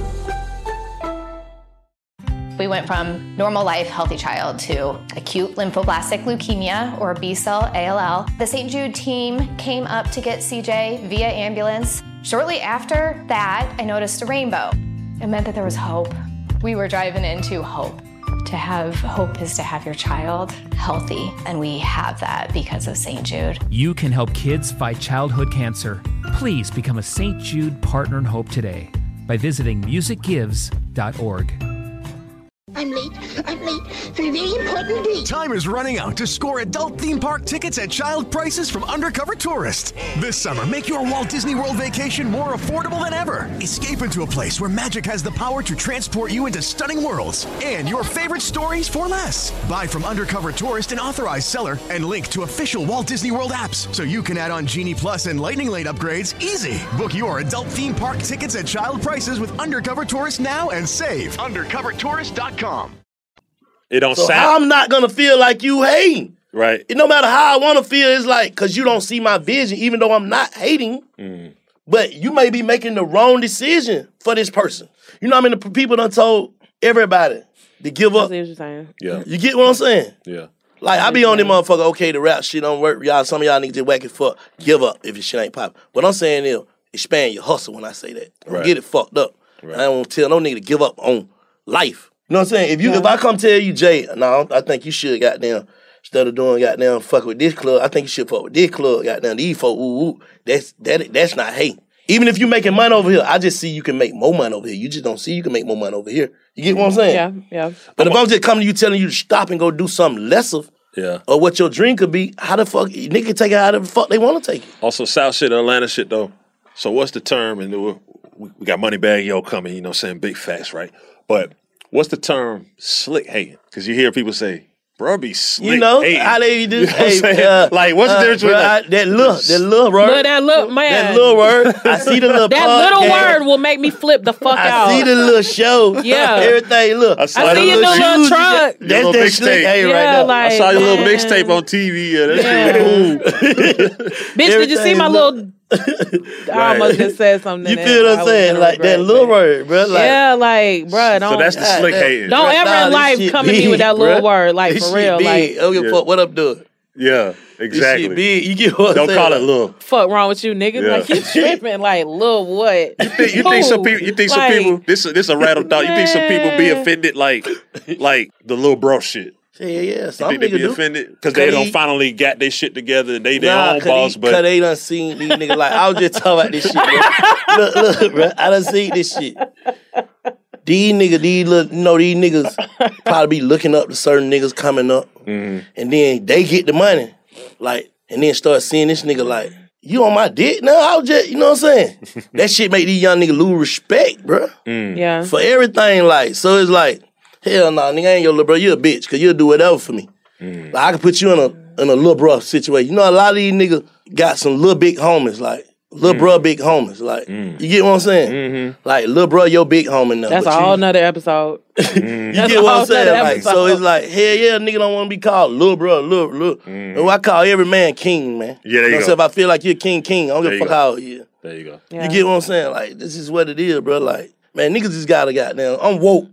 H: We went from normal life, healthy child to acute lymphoblastic leukemia, or B-cell A L L. The Saint Jude team came up to get C J via ambulance. Shortly after that, I noticed a rainbow. It meant that there was hope. We were driving into hope. To have hope is to have your child healthy, and we have that because of Saint Jude.
I: You can help kids fight childhood cancer. Please become a Saint Jude Partner in Hope today by visiting music gives dot org.
J: I'm late. I'm late for a very important date.
K: Time is running out to score adult theme park tickets at child prices from Undercover Tourist. This summer, make your Walt Disney World vacation more affordable than ever. Escape into a place where magic has the power to transport you into stunning worlds and your favorite stories for less. Buy from Undercover Tourist, an authorized seller, and link to official Walt Disney World apps so you can add on Genie Plus and Lightning Lane upgrades easy. Book your adult theme park tickets at child prices with Undercover Tourist now and save. undercover tourist dot com.
E: It don't
G: So
E: sound
G: how I'm not gonna feel like you hating?
E: right.
G: It, no matter how I want to feel, it's like because you don't see my vision, even though I'm not hating.
E: Mm.
G: But you may be making the wrong decision for this person. You know, what I mean, the people done told everybody to give
F: I
G: up.
F: see what you're saying.
E: Yeah.
G: You get what I'm saying?
E: Yeah.
G: Like I be on this motherfucker. Okay, the rap shit don't work. Y'all, some of y'all niggas just whack it fuck. Give up if your shit ain't popping. What I'm saying is expand your hustle. When I say that, don't
E: Right.
G: get it fucked up.
E: Right.
G: I don't tell no nigga to give up on life. You know what I'm saying? If you,
F: Yeah.
G: if I come tell you, Jay, no, I think you should goddamn instead of doing goddamn fuck with this club. I think you should fuck with this club. Goddamn these folk. Ooh, ooh. That's that. That's not hate. Even if you making money over here, I just see you can make more money over here. You just don't see you can make more money over here. You get what I'm saying?
F: Yeah, yeah.
G: But if I'm just coming to you telling you to stop and go do something lesser,
E: Yeah.
G: or what your dream could be, how the fuck nigga can take it how the fuck they want to take it.
E: Also, South shit, Atlanta shit though. So what's the term? And we we got Moneybag Yo coming. You know, what I'm saying big facts, right? But what's the term? Slick hating, because you hear people say, "Bro, be slick."
G: You know
E: hating.
G: how they do?
E: You know what I'm
G: Hey,
E: saying?
G: uh,
E: like, what's the
G: uh,
E: difference
G: bro,
E: between
G: I,
E: like,
G: that little, that little word?
F: Look, that little man.
G: That little word. I see the little
F: That
G: podcast.
F: little word will make me flip the fuck
G: I
F: out.
G: see the little show.
F: Yeah.
G: Everything, look.
E: I
F: I see your
G: little
F: little
G: shoes.
F: truck.
G: That's
E: Little
G: that
E: mixtape.
G: slick hey
F: Yeah,
G: right now.
F: like-
E: I saw your little
F: man.
E: mixtape on T V. Yeah, that
F: Yeah.
E: shit was cool.
F: Bitch, did you see
G: Everything
F: my
G: look-
F: little... I almost just said something.
G: You
F: that
G: feel
F: I
G: what I'm
F: was
G: saying?
F: gonna
G: Like that
F: regret,
G: little
F: but-
G: word, bro. Like,
F: Yeah, like, bruh, don't...
E: So that's the
G: God,
E: slick
G: that-
E: hating.
F: Don't
G: Bruh,
F: ever
G: nah,
F: in
G: this
F: life
G: shit
F: come at me with
G: big,
F: that little
G: bruh.
F: word, like,
G: This
F: for
G: shit
F: real.
G: big.
F: Like,
G: I don't give a
E: Yeah.
G: fuck what I'm doing.
E: Yeah, exactly.
G: This shit big. You get what I'm
E: Don't
G: saying?
E: call it little.
F: fuck wrong with you, nigga?
E: Yeah.
F: Like, you tripping, like, little what?
E: You think, you think some
F: Who?
E: people? You think some
F: Like,
E: people? This this a rattle thought. You think some people be
F: Man.
E: offended like like the little bro shit?
G: Yeah, yeah.
E: You
G: Some
E: think they
G: niggas
E: be
G: do.
E: offended because they
G: Cause
E: don't
G: he-
E: finally got their shit together and they their
G: Nah,
E: own
G: cause
E: boss?
G: he,
E: But
G: cause they done seen these niggas like I was just talking about this shit, bro. Look, look, bro. I done seen this shit. These niggas, these little, you know, these niggas probably be looking up to certain niggas coming up,
E: Mm-hmm.
G: and then they get the money, like, and then start seeing this nigga like, you on my dick now? I was just, you know what I'm saying? That shit make these young niggas lose respect, bro,
F: Yeah.
G: for everything. Like, so it's like, hell nah, nigga, I ain't your little bro. You a bitch, cause you'll do whatever for me. Like, I can put you in a in a little bro situation. You know, a lot of these niggas got some little big homies, like little bro, big homies. Like, you get what I'm saying?
E: Mm-hmm.
G: Like, little bro, your big homie now.
F: That's a
G: but
F: whole
G: you,
F: nother episode.
G: you
F: That's
G: get
F: a
G: what
F: whole
G: I'm saying?
F: nother
G: Like, so
F: episode.
G: it's like, hell yeah, nigga don't want to be called little bro, little, little. And I call every man king, man.
E: Yeah, there you
G: know
E: go.
G: So if I feel like you're king, king, I don't give
E: There
G: a
E: you
G: fuck
E: go.
G: how old you.
E: there you go.
F: Yeah.
G: You get what I'm saying? Like, this is what it is, bro. Like, man, niggas just gotta goddamn. I'm woke.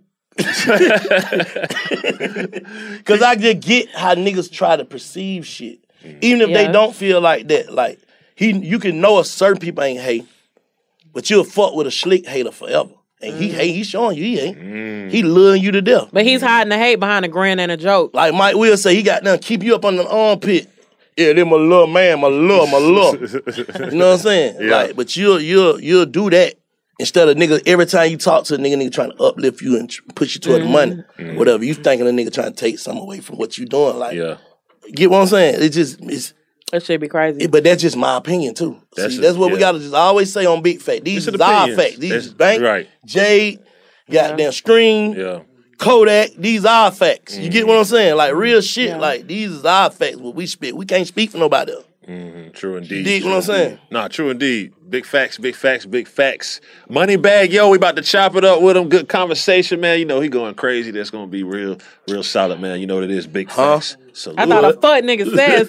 G: Cause I just get how niggas try to perceive shit. Even if
F: Yeah.
G: they don't feel like that. Like, he you can know a certain people ain't hate, but you'll fuck with a slick hater forever. And he hate, he showing you he ain't. He luring you to death.
F: But he's hiding the hate behind a grin and a joke.
G: Like Mike Will say, he got done keep you up on the armpit. Yeah, they my little man, my love, my love. You know what I'm saying?
E: Yeah.
G: Like, but you'll you'll you'll do that instead of nigga. Every time you talk to a nigga, nigga trying to uplift you and tr- push you toward the money, whatever. You thinking a nigga trying to take something away from what you doing? Like,
E: Yeah.
G: get what I'm saying? It just it's.
F: That should be crazy.
G: It, but that's just my opinion too.
E: That's
G: See,
E: a-
G: that's what we
E: yeah.
G: gotta just always say on Big Fact. These
E: It's
G: is
E: an
G: our
E: opinions.
G: facts. These
E: That's-
G: is Bank,
E: right.
G: Jade, goddamn Scream,
E: Yeah.
G: Kodak. These our facts. You get what I'm saying? Like
E: Mm-hmm.
G: real shit. Like these is our facts. What we spit. We can't speak for nobody else.
E: Mm, true indeed.
G: dig
E: true
G: what I'm saying?
E: indeed. Nah, true indeed. Big facts, big facts, big facts. Moneybag Yo, we about to chop it up with him. Good conversation, man. You know he going crazy. That's gonna be real, real solid, man. You know what it is. Big facts. Salute.
F: I thought a fuck nigga said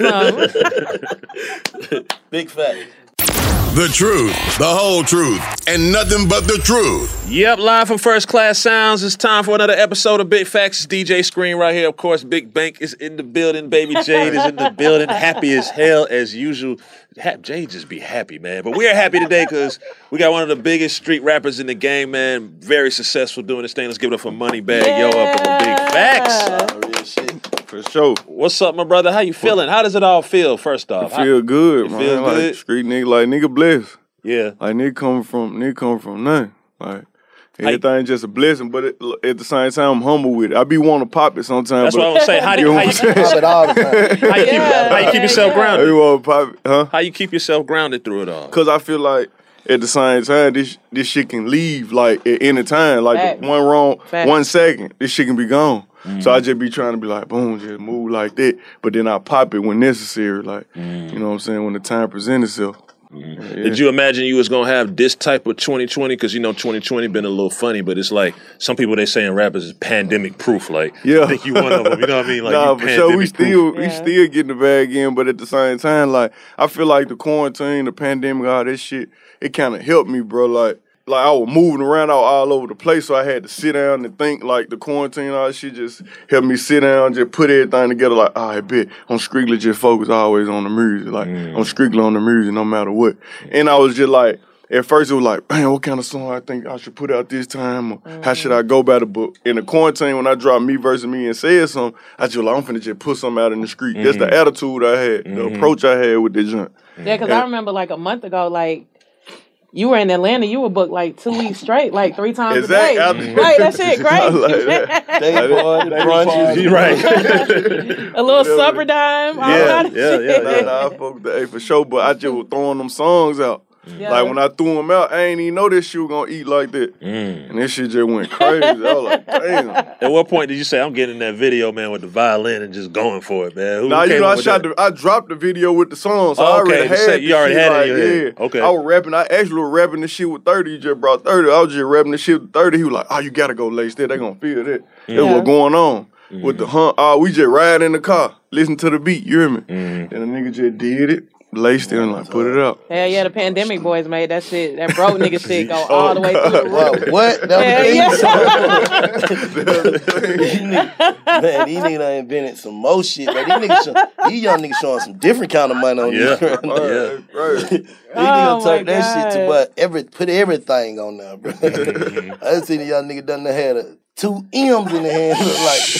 F: something.
G: Big fact.
D: The truth, the whole truth, and nothing but the truth.
E: Yep, live from First Class Sounds. It's time for another episode of Big Facts. It's D J Screen right here. Of course, Big Bank is in the building. Baby Jade is in the building. Happy as hell as usual. Ha- Jade just be happy, man. But we are happy today because we got one of the biggest street rappers in the game, man. Very successful doing this thing. Let's give it up for Moneybag Yo up on Big Facts.
G: Real shit.
L: For sure.
E: What's up, my brother? How you feeling? How does it all feel, first off?
L: I feel good,
E: it
L: man.
E: feel
L: Like
E: good?
L: street nigga, like nigga blessed.
E: Yeah.
L: Like nigga coming from nigga coming from nothing. Like everything just a blessing, but it, at the same time I'm humble with it. I be wanting to pop it sometimes.
E: That's
L: but,
E: what I was saying. How do you,
L: know
E: how
L: what
E: you,
L: I'm saying?
G: Pop it all the time.
E: how you keep, how you keep yourself
L: I
E: grounded?
L: be want to pop it, huh?
E: How you keep yourself grounded through it all?
L: Cause I feel like at the same time this this shit can leave like at any time. Like
F: Facts.
L: one wrong,
F: Facts.
L: one second, this shit can be gone.
E: Mm-hmm.
L: So I just be trying to be like, boom, just move like that. But then I pop it when necessary, like you know what I'm saying, when the time presents itself. Yeah.
E: Did you imagine you was gonna have this type of twenty twenty? Because you know twenty twenty been a little funny, but it's like some people they saying rappers is pandemic proof. Like,
L: Yeah.
E: I think you one of them. You know what I mean? Like,
L: nah,
E: you
L: for sure. We
E: pandemic proof.
L: still we
F: Yeah.
L: still getting the bag in, but at the same time, like I feel like the quarantine, the pandemic, all that shit, it kind of helped me, bro. Like like I was moving around all, all over the place, so I had to sit down and think. Like the quarantine, all that shit just helped me sit down, just put everything together. Like, all right, bet I'm strictly just focused always on the music. Like I'm strictly on the music no matter what. And I was just like. At first, it was like, man, what kind of song I think I should put out this time? Or how should I go about it? But in the quarantine, when I dropped Me Versus Me and said something, I just like, I'm finna just put something out in the street. That's the attitude I had, the approach I had with this joint.
F: Yeah, because I remember like a month ago, like You were in Atlanta. You were booked like two weeks straight, like three times
L: Exactly.
F: a day. Like that shit crazy.
L: Like that.
G: Day boy, brunches.
E: Right.
F: A little supper dime. All
L: Yeah,
F: kind of
E: yeah,
F: shit.
E: yeah,
L: Nah, nah, I fuck with the A for sure, but I just was throwing them songs out.
F: Yeah.
L: Like when I threw them out, I ain't even know this shit was gonna eat like that.
E: Mm.
L: And this shit just went crazy. I was like, damn.
E: At what point did you say, I'm getting in that video, man, with the violin and just going for it, man? Who
L: Nah,
E: came
L: you know,
E: up
L: I
E: with
L: shot
E: that?
L: the, I dropped the video with the song, so
E: Oh,
L: I
E: okay,
L: already
E: the
L: had
E: set-
L: the
E: you already
L: shit,
E: had it in
L: like,
E: your head.
L: yeah.
E: Okay.
L: I was rapping, I actually was rapping the shit with thirty, he just brought thirty. I was just rapping the shit with thirty. He was like, oh, you gotta go lace that, they gonna feel that. That's
F: Yeah.
L: what's going on.
E: Mm-hmm.
L: With the hunt, uh, we just ride in the car, listen to the beat, you hear me?
E: Mm-hmm.
L: And the nigga just did it, laced it, and like, put it up.
F: Hell yeah, the pandemic boys made that shit, that broke nigga shit go
L: Oh,
F: all the way through the roof.
G: What? What? That was the thing.
F: Yeah,
G: Man, these niggas done invented some more shit, man. These niggas, show, these young niggas showing some different kind of money on
E: Yeah,
G: these. right now.
E: yeah.
L: Right.
G: These
F: Oh,
G: niggas
F: my
G: turn that shit to
F: God.
G: but every put everything on there, bro. I done seen the young nigga done had a, two M's in the hand, look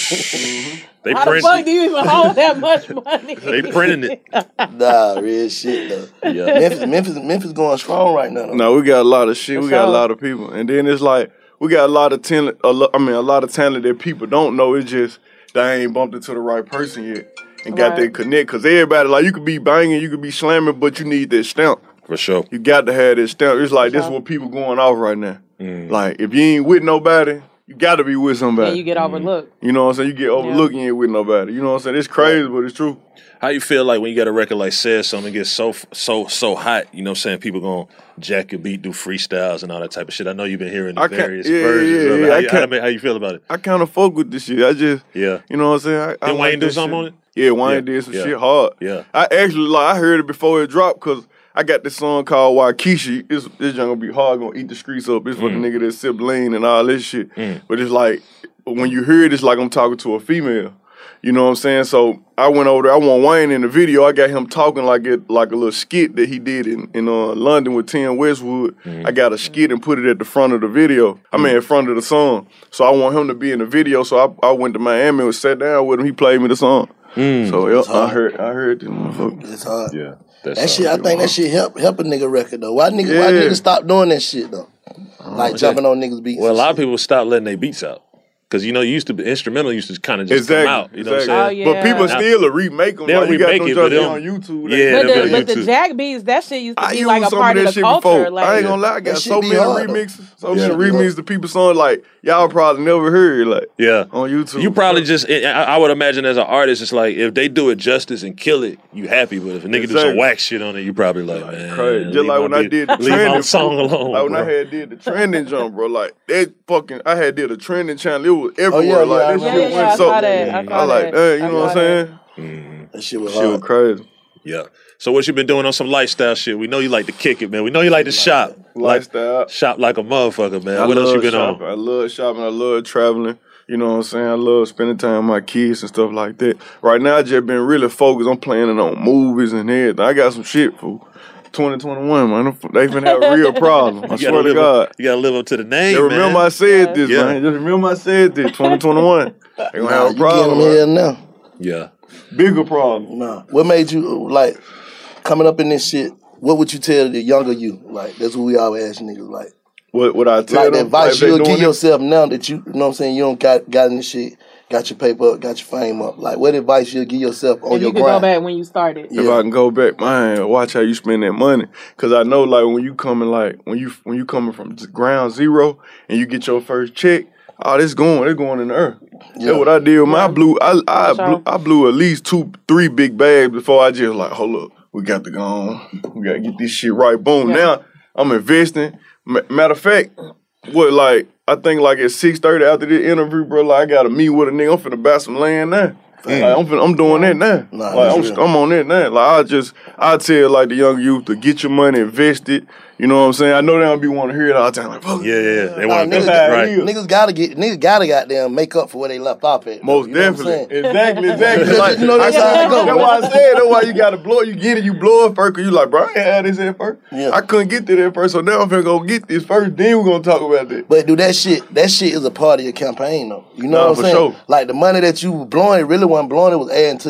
G: like.
E: They
F: How the
E: print
F: fuck do you even hold that much money?
E: They printing it.
G: Nah, real shit though.
E: Yeah.
G: Memphis, Memphis, Memphis going strong right now. Though.
L: No, we got a lot of shit.
F: For
L: we got a
F: sure.
L: lot of people, and then it's like we got a lot of talent. A lo- I mean, a lot of talent that people don't know. It's just they ain't bumped into the right person yet and got
F: Right.
L: that connect. Cause everybody like you could be banging, you could be slamming, but you need that stamp.
E: For sure.
L: You got to have that stamp. It's like this is
F: sure.
L: what people going off right now.
E: Mm.
L: Like if you ain't with nobody, you got to be with somebody.
F: And you get overlooked.
L: You know what I'm saying? You get overlooked, you ain't with nobody. You know what I'm saying? It's crazy, but it's true.
E: How you feel like when you got a record like Says Something, it gets so so so hot, you know what I'm saying? People gonna jack your beat, do freestyles and all that type of shit. I know you've been hearing the
L: I can't-
E: various
L: yeah,
E: versions
L: yeah,
E: of it.
L: yeah,
E: How,
L: I
E: you,
L: can't-
E: how, how you feel about it?
L: I kind of fuck with this shit. I just,
E: Yeah.
L: you know what I'm saying? I, I
E: Did
L: like
E: Wayne do
L: that
E: something
L: shit.
E: on it?
L: Yeah, Wayne
E: Yeah,
L: did some
E: yeah.
L: shit hard.
E: Yeah.
L: I actually, like, I heard it before it dropped because I got this song called Waikisha. This, this junk gonna be hard, gonna eat the streets up. It's for
E: Mm.
L: the nigga that sip lean and all this shit. But it's like, when you hear it, it's like I'm talking to a female. You know what I'm saying? So I went over there. I want Wayne in the video. I got him talking like it, like a little skit that he did in, in uh, London with Tim Westwood. I got a skit and put it at the front of the video. I mean, in front of the song. So I want him to be in the video. So I, I went to Miami and sat down with him. He played me the song. So yep, I heard, I heard this motherfucker.
G: It's hard.
E: Yeah.
G: That shit, I think that shit help help a nigga record though. Why nigga, why
L: Yeah.
G: niggas stop doing that shit though? Like jumping on niggas beats.
E: Well, a
G: and
E: lot
G: shit.
E: of people stop letting their beats out. Because, you know, you used to be instrumental used to kind of just
L: Exactly.
E: come out. You know
L: exactly.
E: what I'm saying?
F: Oh,
L: But
F: yeah.
L: people
E: Now-
L: still a remake them.
E: They'll
L: Like, you got
E: remake
L: them
E: it,
L: jump
E: but they
L: on
E: don't-
L: YouTube.
E: Yeah,
L: They-
F: But
E: they'll
F: the,
E: be
F: but the
E: YouTube.
F: Jack beats, that shit used to
L: I
F: be
L: used
F: like a
L: some
F: part
L: of
F: of
L: that
F: the
L: shit
F: culture.
L: before.
F: Like,
L: I ain't gonna lie, I got
G: That
L: so
G: shit be
L: many
G: hard, though.
L: remixes, so
G: Yeah,
L: many
G: yeah.
L: remixes that people song like y'all probably never heard like
E: Yeah.
L: on YouTube.
E: You probably just, I, I would imagine as an artist, it's like if they do it justice and kill it, you happy. But if a nigga do some
L: Exactly.
E: whack shit on it, you probably like, man.
L: crazy. Just
E: leave
L: like
E: my
L: when I
E: beat-
L: did the
E: leave my
L: trending
E: song alone.
L: Like when I
E: bro.
L: had did the trending jump, bro. Like that fucking, I had did a trending channel. It was everywhere.
G: yeah,
L: like
G: yeah,
L: this
G: I
L: shit
F: yeah, yeah,
L: went
F: I
L: so.
F: saw that. I
L: I
F: saw
L: like
F: that.
L: that. You
F: I
L: know what I'm
F: saw
L: saying?
G: That shit was
L: Shit was
G: hard.
L: crazy.
E: Yeah. So what you been doing on some lifestyle shit? We know you like to kick it, man. We know you like to shop.
L: Lifestyle.
E: Like, shop like a motherfucker, man.
L: I
E: what else you
L: love
E: been
L: shopping.
E: on?
L: I love shopping. I love traveling. You know what I'm saying? I love spending time with my kids and stuff like that. Right now, I just been really focused on planning on movies and everything. I got some shit for twenty twenty-one, man. They finna have a real problem. I
E: You
L: swear
E: gotta
L: to
E: live up-
L: God.
E: You gotta live up to the name,
L: They remember
E: man.
L: I said this,
E: Yeah.
L: man. Just remember I said this. twenty twenty-one. They gonna
G: Nah,
L: have a
G: you
L: problem.
G: get
L: man.
G: them here now.
E: Yeah.
L: Bigger problem.
G: Nah. What made you like coming up in this shit? What would you tell the younger you? Like that's what we always ask niggas. Like,
L: What what I tell
G: like the
L: them?
G: advice
L: Like, they
G: you'll
L: doing
G: give
L: it?
G: yourself now that you, you know what I'm saying, you don't got got in this shit, got your paper up, got your fame up. Like, what advice you'll give yourself on
F: if
G: your
F: you could
G: grind?
F: go back when you started.
L: If I can go back, man, watch how you spend that money. Cause I know, like, when you coming, like, when you when you coming from ground zero and you get your first check, oh, this going, it's going in the earth.
G: Yeah.
L: That's what I did. Man, I blew, I I
F: For sure.
L: blew, I blew at least two, three big bags before I just like, hold up, we got to go on, we got to get this shit right. Boom.
F: Yeah.
L: Now I'm investing. Ma- Matter of fact, what like I think like at six thirty after this interview, bro, like I got to meet with a nigga. I'm finna buy some land now. Like, I'm, finna, I'm doing that now.
G: Nah,
L: like,
G: that's
L: I'm,
G: real.
L: I'm on that now. Like I just, I tell like the young youth to get your money, invest it. You know what I'm saying? I know they don't be want to hear it all the time. Like, fuck.
E: Yeah, yeah, yeah. They
G: Nah,
E: want to
G: niggas,
E: go
L: got-
E: right.
L: Yeah.
G: niggas gotta get niggas gotta goddamn make up for where they left off at.
L: Most
G: You know what I'm
L: definitely.
G: saying?
L: Exactly, exactly.
G: Because
L: Like,
G: you know that's
L: I-
G: how it go,
L: That's
G: man.
L: why I said, that's why you gotta blow it. You get it, you blow it first, cause you like, bro, I ain't had this at first.
G: Yeah.
L: I couldn't get to that first, so now I'm finna go get this first, then we're gonna talk about that.
G: But do that shit, that shit is a part of your campaign though. You know
L: Nah,
G: what I'm
L: for
G: saying?
L: sure.
G: Like the money that you were blowing, it really wasn't blowing, it was adding to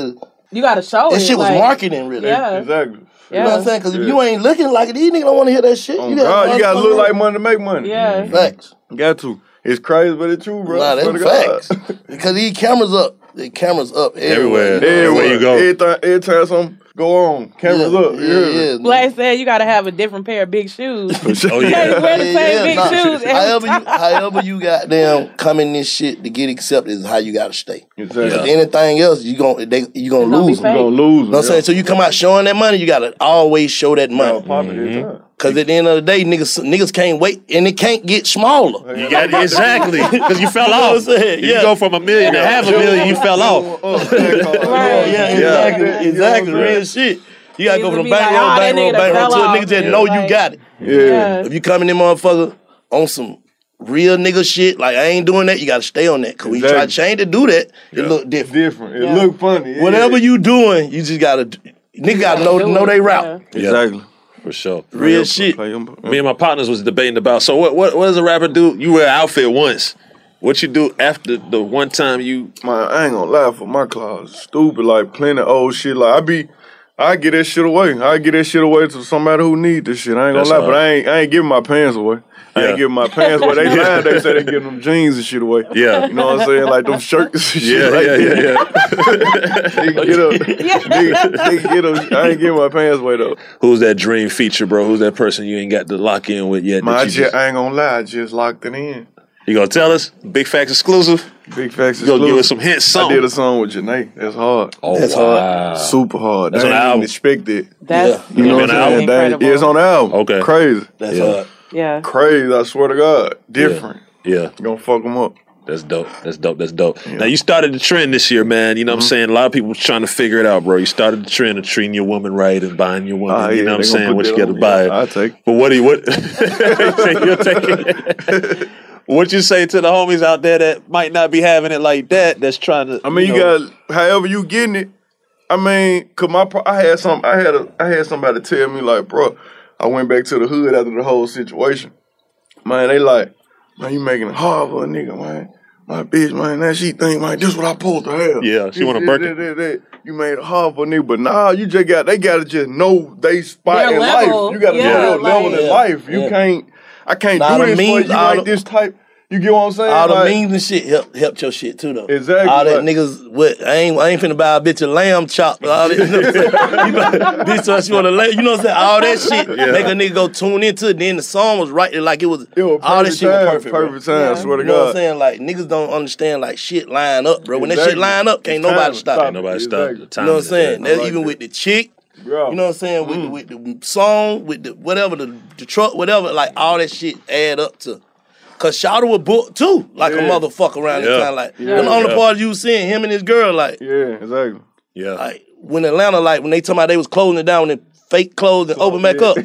F: You gotta show
G: That
F: it.
G: shit was
F: like,
G: marketing, really.
F: Yeah.
L: Exactly.
G: You know what I'm saying? Because if you ain't looking like it, these niggas don't want to hear that shit.
L: Oh,
G: you
L: God,
G: gotta,
L: you gotta look like money to make money.
F: Yeah.
G: Facts.
L: Got to. It's crazy, but it's true, bro.
G: Nah,
L: Swear
G: that's
L: to God.
G: facts. Because these cameras up. The cameras up
E: Everywhere.
G: everywhere.
L: Everywhere
E: you go.
L: Every time, every time something go on, cameras
G: Yeah,
L: up. You
G: yeah,
L: hear me?
G: yeah.
F: Black said you gotta have a different pair of big shoes.
E: Oh,
F: You can't
E: yeah.
F: wear the same
G: Yeah,
F: big
G: nah.
F: shoes every
G: However you,
F: time.
G: however you got them come in this shit to get accepted is how you gotta stay.
L: Exactly.
G: Because anything else, you gon' they you gonna
F: gonna be
G: lose them.
F: fake.
L: You gonna lose.
G: You know what I'm saying? So you come out showing that money, you gotta always show that money.
L: Mm-hmm.
G: Cause at the end of the day, niggas niggas can't wait and it can't get smaller.
E: You got it, exactly. Because you fell
G: You know what I'm
E: off.
G: saying?
E: You
G: Yeah.
E: go from a million to half a million, you fell off.
G: Yeah, exactly, exactly. Real shit. You gotta
F: Niggas
G: go
F: would
G: from
F: be
G: bankroll,
F: like, oh, that
G: bankroll,
F: nigga done
G: bankroll
F: fell
G: to a
F: off.
G: nigga that
F: Yeah.
G: know you
F: Like-
G: got it.
F: Yeah.
G: If you come in there, motherfucker, on some real nigga shit, like I ain't doing that, you gotta stay on that. Cause when you try to change to do that, it look different.
L: Different. It
F: Yeah.
L: look funny. Yeah.
G: Whatever you doing, you just gotta nigga gotta know
F: do
G: know
F: it,
G: they route.
F: yeah.
L: Exactly.
E: For sure.
G: Real shit.
L: Play 'em.
E: Me and my partners was debating about, so what what, what does a rapper do? You wear an outfit once. What you do after the one time you...
L: Man, I ain't gonna lie, for my closet, stupid, like plenty old shit. Like I be, I get that shit away. I get that shit away to somebody who need this shit. I ain't gonna
E: That's
L: lie,
E: hard.
L: but I ain't, I ain't giving my pants away. I
E: Yeah.
L: ain't giving my pants away. They lying. They say they giving them jeans and shit away.
E: Yeah.
L: You know what I'm saying? Like them shirts and shit.
E: Yeah,
L: like
E: yeah,
L: that.
E: yeah, yeah.
L: They can get them. They, they can get them. I ain't giving my pants away though.
E: Who's that dream feature, bro? Who's that person you ain't got to lock in with yet?
L: Man,
E: that
L: I,
E: you,
L: just,
E: just-
L: I ain't gonna lie. I just locked it in.
E: you gonna tell us? Big Facts exclusive?
L: Big facts.
E: You gonna give
L: exclusive.
E: us some hints,
L: I
E: something?
L: did a song with Janae. That's hard.
E: Oh,
G: That's
E: wow.
L: Super hard.
E: That's
L: I
E: on the
L: didn't even
E: album.
L: expect it.
F: That's
L: You know
E: on
L: what
E: the
L: I'm
E: album?
L: saying? That-
F: incredible.
L: Yeah, it's on the album.
E: Okay.
L: Crazy.
G: That's
E: Yeah.
G: hard.
F: Yeah.
L: Crazy, I swear to God. Different.
E: Yeah.
L: Gonna fuck them up.
E: That's dope. That's dope. That's dope. Now, you started the trend this year, man. You know what I'm saying? A lot of people trying to figure it out, bro. You started the trend of treating your woman right and buying your woman.
L: Ah,
E: you
L: yeah,
E: know what I'm
L: they gonna
E: saying?
L: put
E: What you
L: that
E: got to
L: on me.
E: buy.
L: I'll take it.
E: But what do you, what? You'll take it. What you say to the homies out there that might not be having it like that, that's trying to,
L: I mean, you,
E: know,
L: got however you getting it. I mean, cause my pro- I had some I had a I had somebody tell me like, bro, I went back to the hood after the whole situation. Man, they like, man, you making it hard for a nigga, man. My bitch, man, now she think, man, this what I supposed to have.
E: Yeah, she
L: This,
E: want a
L: this,
E: Birkin.
L: this, this, this. You made it hard for a nigga, but nah, you just got they gotta just know they spot
F: Their
L: in
F: level.
L: life. You gotta
F: Yeah,
L: know your
F: like-
L: level in
G: Yeah.
L: life. You
G: Yeah.
L: can't. I can't
G: Nah,
L: do
G: the
L: this for
G: memes-
L: you.
G: all
L: Ain't
G: the-
L: this type. You get what I'm saying?
G: All the
L: Like,
G: memes and shit helped helped your shit too though.
L: Exactly,
G: All that
L: like-
G: niggas what I ain't I ain't finna buy a bitch a lamb chop. All that, you know what I'm saying? You buy- bitch so she want a lamb, you know what I'm saying? All that shit make a nigga go tune into it. Then the song was right like it was,
L: It was
G: all that
L: perfect
G: shit
L: time,
G: was perfect. bro.
L: perfect time, swear to
G: You know what I'm
L: God.
G: saying? Like niggas don't understand like shit line up, bro. When that shit
L: Exactly.
G: line up, can't
L: It's
G: nobody
L: time to
G: stop
L: stop
G: it.
E: Ain't nobody stop
L: Exactly.
E: the time.
G: You know what I'm saying?
L: I
G: That's
L: like
G: even
L: that.
G: with the chick.
L: Bro.
G: You know what I'm saying? With, the, with the song, with the whatever, the, the truck, whatever, like all that shit add up to. Cause Shawty was booked too, like a
L: Yeah.
G: motherfucker around
E: Yeah.
G: the time. Like
F: Yeah.
G: the only
E: Yeah.
G: part you was seeing him and his girl, like,
L: Yeah, exactly.
E: Yeah.
G: like when Atlanta, like when they talking about they was closing it down and fake closed and open back
L: yeah.
G: up.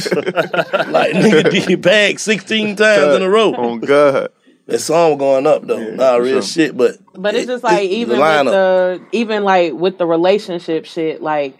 G: Like nigga did bag sixteen times in a row.
L: On God.
G: That song was going up though.
L: Yeah,
G: nah,
L: for
G: real
L: sure.
G: shit, but
F: But it's
G: it-
F: just like
G: it's
F: even
G: the
F: with
G: lineup.
F: the even like with the relationship shit, like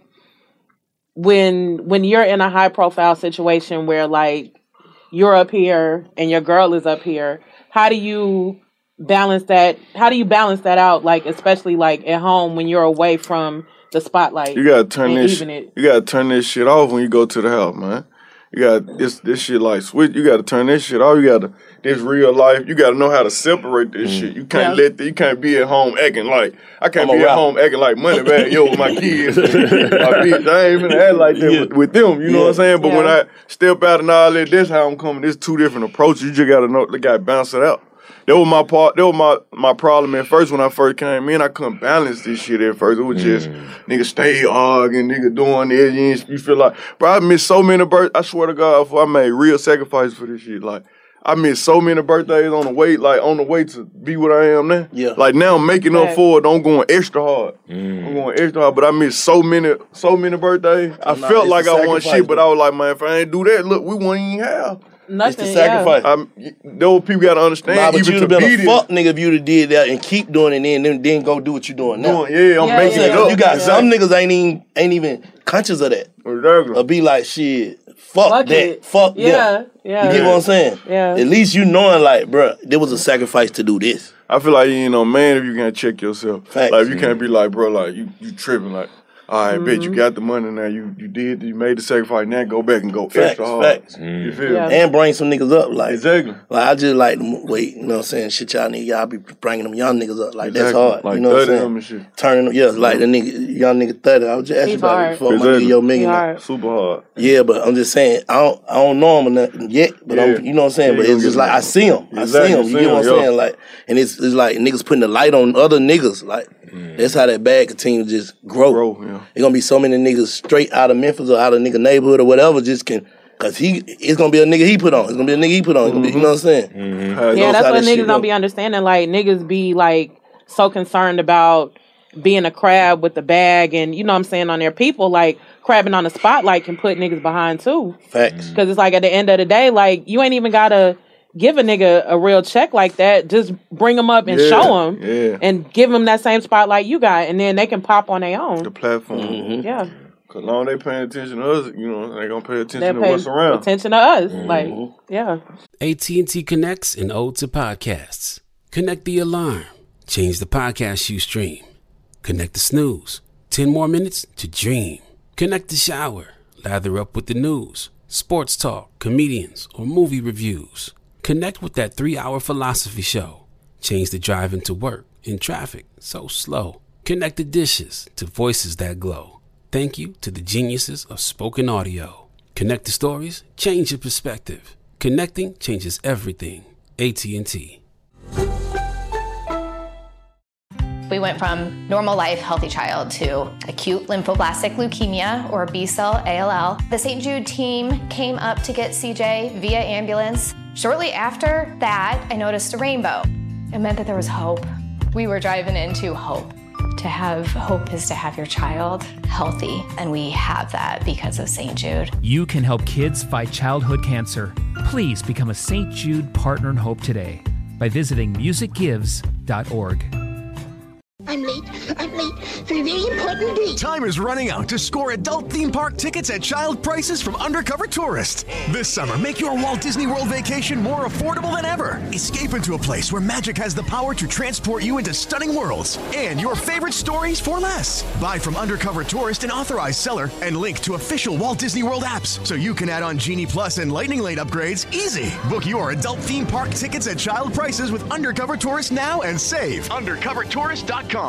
F: when when you're in a high profile situation where like you're up here and your girl is up here, how do you balance that? How do you balance that out? Like especially like at home when you're away from the spotlight.
L: You gotta turn
F: and
L: this.
F: even it.
L: You gotta turn this shit off when you go to the house, man. You got this. This shit like switch. You gotta turn this shit off. You gotta. This real life. You gotta know how to separate this shit. You can't
F: Yeah.
L: let. The, you can't be at home acting like. I can't
G: I'm
L: be
G: a
L: at
G: rapper.
L: home acting like money bag. Yo, with my kids. my bitch. I ain't even act like that with, with them. You know what I'm saying? But when
F: Yeah.
L: I step out and all that, that's how I'm coming. There's two different approaches. You just gotta know. They gotta bounce it out. That was my part. That was my my problem at first when I first came in. I couldn't balance this shit at first. It was just nigga stay arguing, nigga doing this. You, ain't- you feel like, bro, I missed so many birthdays. I swear to God, I made real sacrifices for this shit. Like I missed so many birthdays on the way, like on the way to be what I am now.
G: Yeah.
L: Like now I'm making up
F: Right.
L: for it. I'm going extra hard. I'm going extra hard. But I missed so many, so many birthdays. I
G: nah,
L: felt
G: it's
L: like
G: a
L: I won
G: sacrifice,
L: shit, but
G: though.
L: I was like, man, if I ain't do that, look, we won't even have.
F: Nothing.
G: It's the sacrifice.
L: I'm, those people gotta understand.
G: Nah, but
L: even
G: you'd
L: to
G: have been
L: be
G: a
L: this,
G: fuck nigga if you'd have did that and keep doing it and then, then go do what you're doing now.
L: doing, yeah, I'm
F: Yeah,
L: making
F: yeah,
L: it up.
G: You got
L: Exactly.
G: some niggas ain't even ain't even conscious of that.
L: Exactly.
G: Or be like, shit, fuck,
F: Fuck
G: that,
F: it.
G: fuck
F: Yeah,
G: them.
F: yeah.
G: You get what I'm saying?
F: Yeah.
G: At least you knowing, like, bro, there was a sacrifice to do this.
L: I feel like you ain't no man if you can't check yourself.
G: Facts.
L: Like if you can't be like, bro, like you you tripping like. All right, bet you got the money now. You you did, you made the sacrifice. Now go back and go
G: Facts,
L: extra hard.
G: facts.
L: You feel
F: Yeah.
L: me?
G: And bring some niggas up, like
L: Exactly.
G: Like I just like to wait, you know what I'm saying? Shit, y'all need y'all be bringing them young niggas up, like that's
L: Exactly.
G: hard.
L: Like
G: you know what I'm
L: thirty
G: saying?
L: them and shit.
G: Turning them, yeah, like the nigga, young nigga thirty. I was just asking
F: He's
G: about it
F: hard.
G: before my
L: Exactly.
G: nigga Yo Million.
F: He hard.
L: Super hard.
G: Yeah, but I'm just saying, I don't, I don't know him or nothing yet, but
L: Yeah.
G: I'm, you know what I'm saying.
L: Yeah,
G: but
L: you
G: it's
L: gonna
G: just
L: get
G: like
L: it.
G: I see him, I
L: Exactly,
G: see him. You
L: see
G: get what
L: him,
G: I'm
L: yo.
G: saying? Like, and it's it's like niggas putting the light on other niggas. Like that's how that bag continue to just grow.
L: Grow, yeah.
G: There's gonna be so many niggas straight out of Memphis or out of nigga neighborhood or whatever, just can. Cause he, it's gonna be a nigga he put on. It's gonna be a nigga he put on. It's gonna be, you know what I'm saying?
L: Mm-hmm.
F: Yeah, that's
G: how
F: what
G: that shit
F: niggas don't
G: go.
F: be understanding. Like niggas be like so concerned about being a crab with the bag and you know what I'm saying on their people. Like crabbing on the spotlight can put niggas behind too.
G: Facts.
F: Because it's like at the end of the day, like you ain't even gotta give a nigga a real check like that. Just bring them up and
L: Yeah,
F: show them
L: yeah.
F: and give them that same spotlight you got, and then they can pop on their own.
L: The platform.
G: Mm-hmm.
F: Yeah,
L: Cause long they paying attention to us, you know, they gonna pay attention
F: they
L: to
F: pay
L: what's around.
F: attention to us. Like, yeah.
M: A T and T connects an ode to podcasts. Connect the alarm. Change the podcast you stream. Connect the snooze. Ten more minutes to dream. Connect the shower. Lather up with the news. Sports talk, comedians, or movie reviews. Connect with that three-hour philosophy show. Change the drive into work in traffic so slow. Connect the dishes to voices that glow. Thank you to the geniuses of spoken audio. Connect the stories, change your perspective. Connecting changes everything. A T and T.
H: We went from normal life, healthy child to acute lymphoblastic leukemia or B-cell A L L. The Saint Jude team came up to get C J via ambulance. Shortly after that, I noticed a rainbow. It meant that there was hope. We were driving into hope. To have hope is to have your child healthy, and we have that because of Saint Jude.
I: You can help kids fight childhood cancer. Please become a Saint Jude Partner in Hope today by visiting music gives dot org.
J: I'm late. I'm late for a very important date.
K: Time is running out to score adult theme park tickets at child prices from Undercover Tourist. This summer, make your Walt Disney World vacation more affordable than ever. Escape into a place where magic has the power to transport you into stunning worlds and your favorite stories for less. Buy from Undercover Tourist, an authorized seller, and link to official Walt Disney World apps so you can add on Genie Plus and Lightning Lane upgrades easy. Book your adult theme park tickets at child prices with Undercover Tourist now and save. undercover tourist dot com.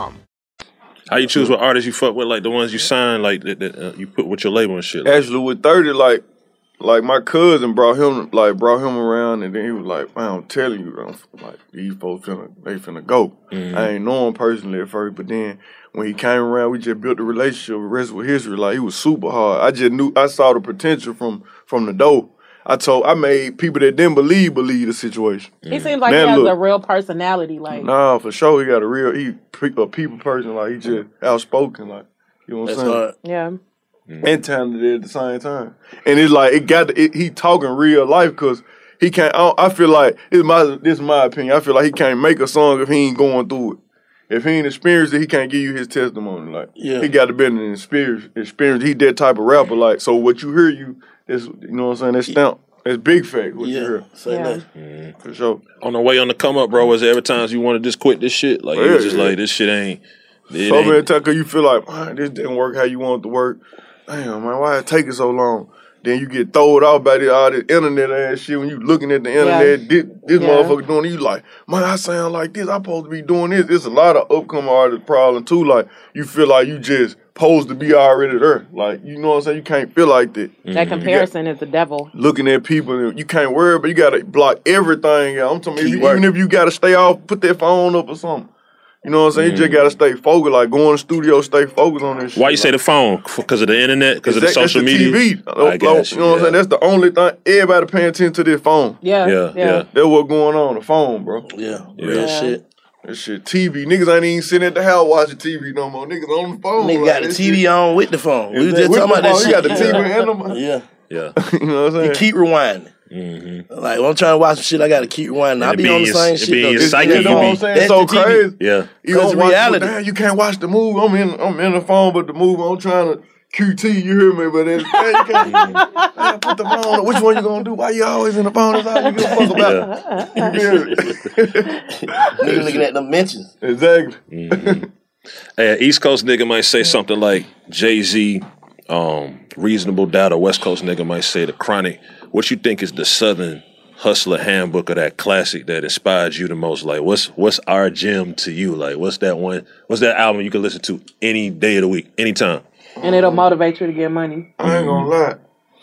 E: How you choose what artists you fuck with, like the ones you sign, like that, that uh, you put with your label and shit? Like.
L: Actually, with thirty, like, like my cousin brought him, like, brought him around, and then he was like, "Man, I'm telling you, I'm, like, these folks finna, they finna go."
E: Mm-hmm.
L: I ain't know him personally at first, but then when he came around, we just built a relationship. The rest was history. Like, he was super hard. I just knew, I saw the potential from from the door. I told, I made people that didn't believe believe the situation.
F: He seems like
L: Now
F: he has
L: look.
F: a real personality. Like,
L: Nah, for sure, he got a real, he a people person. Like, he just outspoken. Like, you know what I'm
G: That's
L: saying?
G: hard.
F: yeah.
L: And talented at the same time. And it's like it got it, he talking real life because he can't. I, don't- I feel like this is my this is my opinion. I feel like he can't make a song if he ain't going through it. If he ain't experienced it, he can't give you his testimony. Like
G: Yeah.
L: he got to be an experience. Experience. He that type of rapper. Like so, what you hear, you that's you know what I'm saying. That's stamp. That's big fact. What you
G: Yeah,
L: hear
G: say
F: Yeah.
G: that.
L: for sure.
E: On the way on the come up, bro, was there ever times you want to just quit this shit? Like, you
L: Yeah,
E: was just
L: yeah.
E: like, this shit ain't. It
L: So many
E: ain't.
L: times 'cause you feel like, man, this didn't work how you want it to work. Damn, man, why it taking so long? Then you get thrown out by the, all this internet ass shit when you looking at the internet, this, this
F: Yeah.
L: motherfucker doing it, you like, man, I sound like this, I'm supposed to be doing this. It's a lot of upcoming artist problem too. Like, you feel like you just supposed to be already there. Like, you know what I'm saying? You can't feel like that.
F: That comparison is the devil.
L: Looking at people, you can't worry, but you gotta block everything out. I'm talking about,
G: Keep
L: if you-
G: working.
L: even if you gotta stay off, put that phone up or something. You know what I'm saying? You just gotta stay focused. Like, go in the studio, stay focused on this shit.
E: Why you say
L: Like,
E: the phone? Because of the internet? Because of the
L: That's the
E: social media?
L: T V.
E: I
L: You
E: got you,
L: know what I'm
E: yeah.
L: saying? That's the only thing. Everybody paying attention to this phone.
F: Yeah.
E: Yeah, yeah.
L: That's what's going on, the phone, bro.
G: Yeah,
E: Yeah.
G: real
F: Yeah.
G: shit.
L: That shit, T V. Niggas ain't even sitting at the house watching T V no more. Niggas on the phone.
G: Nigga
L: like,
G: got the
L: that
G: T V
L: shit-
G: on with the phone. We was just
L: With
G: talking
L: the
G: about that
L: phone,
G: shit.
L: You got the T V
G: yeah.
L: and them.
G: Yeah.
E: Yeah.
L: You know what I'm saying?
G: You keep rewinding.
E: Mm-hmm.
G: Like, when I'm trying to watch some shit, I gotta keep rewinding. I
E: it
G: be
E: be
G: on
E: in
G: the
E: your-
G: same
E: it
G: shit.
E: be in
G: though.
E: your
G: This-
E: psyche,
L: You
G: that's
L: know what
E: be-
L: I'm saying?
G: that's
L: So
G: the T V.
L: crazy.
E: Yeah.
L: You
G: Cause
L: don't
G: the
L: watch
G: reality.
L: Damn, you can't watch the movie. I'm in. I'm in the phone, but the movie. I'm trying to Q T, you hear me? But then, man, you can't man, put the phone on. Which one you gonna do? Why you always in the phone? That's all you give a fuck about.
G: Yeah.
L: You feel me?
G: Nigga looking at the mentions.
L: Exactly.
E: Mm-hmm. Hey, an East Coast nigga might say something like Jay-Z, um, Reasonable Doubt, a West Coast nigga might say The Chronic. What you think is the Southern Hustler handbook of that classic that inspired you the most? Like, what's what's our gem to you? Like, what's that one? What's that album you can listen to any day of the week, anytime?
F: And it'll motivate you to get money.
L: I ain't gonna lie.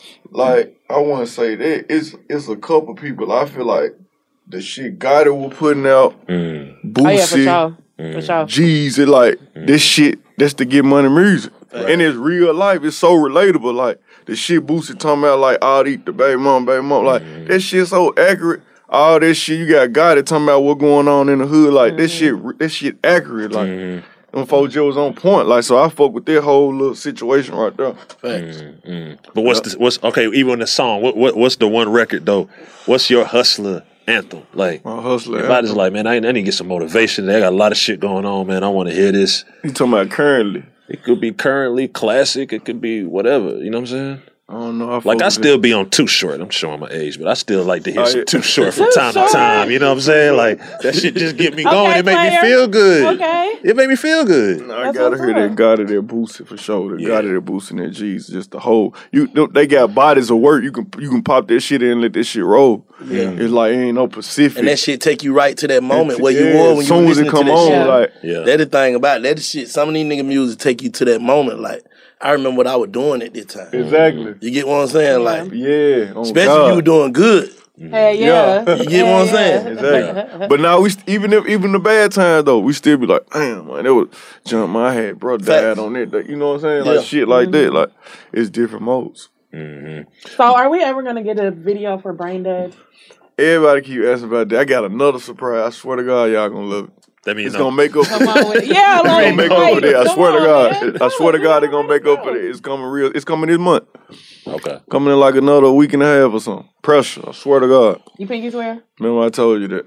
L: Like, I want to say that it's it's a couple people. I feel like the shit Gotti was putting out,
E: mm.
L: Boosie,
F: oh yeah, for sure, mm. for sure.
L: Jeezy, like mm. this shit. That's to get money music, right. And it's real life. It's so relatable. Like the shit Boosie talking about, like I'll eat the baby mom, baby mom. Like mm. that shit so accurate. All that shit you got Gotti talking about what going on in the hood. Like mm. that shit, that shit accurate. Like. Mm. And folks just was on point, like so. I fuck with that whole little situation right there.
G: Facts.
E: Mm-hmm. But what's the, what's okay? Even the song, what, what what's the one record though? What's your hustler anthem? Like
L: my hustler.
E: If anthem. I just like, man, I, I need to get some motivation. I got a lot of shit going on, man. I want to hear this.
L: You talking about currently?
E: It could be currently classic. It could be whatever. You know what I'm saying?
L: I don't know. I
E: like I still
L: it.
E: be on Too Short. I'm showing my age, but I still like to hear
L: oh,
E: some
L: yeah.
E: Too Short from time to time. You know what I'm saying? Like that shit just get me going.
F: Okay,
E: it make
F: player.
E: me feel good.
F: Okay.
E: It make me feel good.
L: No, I gotta hear that Gotti that Boosie for sure. That yeah. Gotti that Boosie and that G's. Just the whole you. They got bodies of work. You can you can pop that shit in and let that shit roll.
G: Yeah.
L: It's like it ain't no Pacific.
G: And that shit take you right to that moment where
L: yeah,
G: you were when
L: as
G: you
L: soon
G: were
L: as
G: listening
L: it come
G: to that
L: on,
G: shit.
L: like
E: yeah.
G: That's the thing about it. That shit. Some of these nigga music take you to that moment. Like I remember what I was doing at this time.
L: Exactly.
G: You get what I'm saying? Like
L: yeah, oh
G: especially
L: God.
G: if you were doing good.
F: Hey, yeah.
G: yeah. You get
F: hey,
G: what I'm
F: yeah.
G: saying?
L: Exactly. But now we st- even if even the bad times though, we still be like, damn man, that was jump my head, bro, died
G: Facts.
L: on it. Like, you know what I'm saying? Like
G: Yeah.
L: shit like
F: Mm-hmm.
L: that. Like it's different modes.
E: Mm-hmm.
F: So, are we ever gonna get a video for Brain Dead?
L: Everybody keep asking about that. I got another surprise. I swear to God, y'all gonna love it.
E: That means
L: it's
E: no.
L: gonna make up.
F: Come on with it. Yeah,
L: It's
F: like,
L: gonna make
F: like,
L: up for that. I
F: come
L: swear to
F: on,
L: God.
F: man.
L: I swear to God, they're gonna make up for that. It's coming real. It's coming this month.
E: Okay.
L: Coming in like another week and a half or something. Pressure. I swear to God.
F: You pinky swear?
L: Remember I told you that.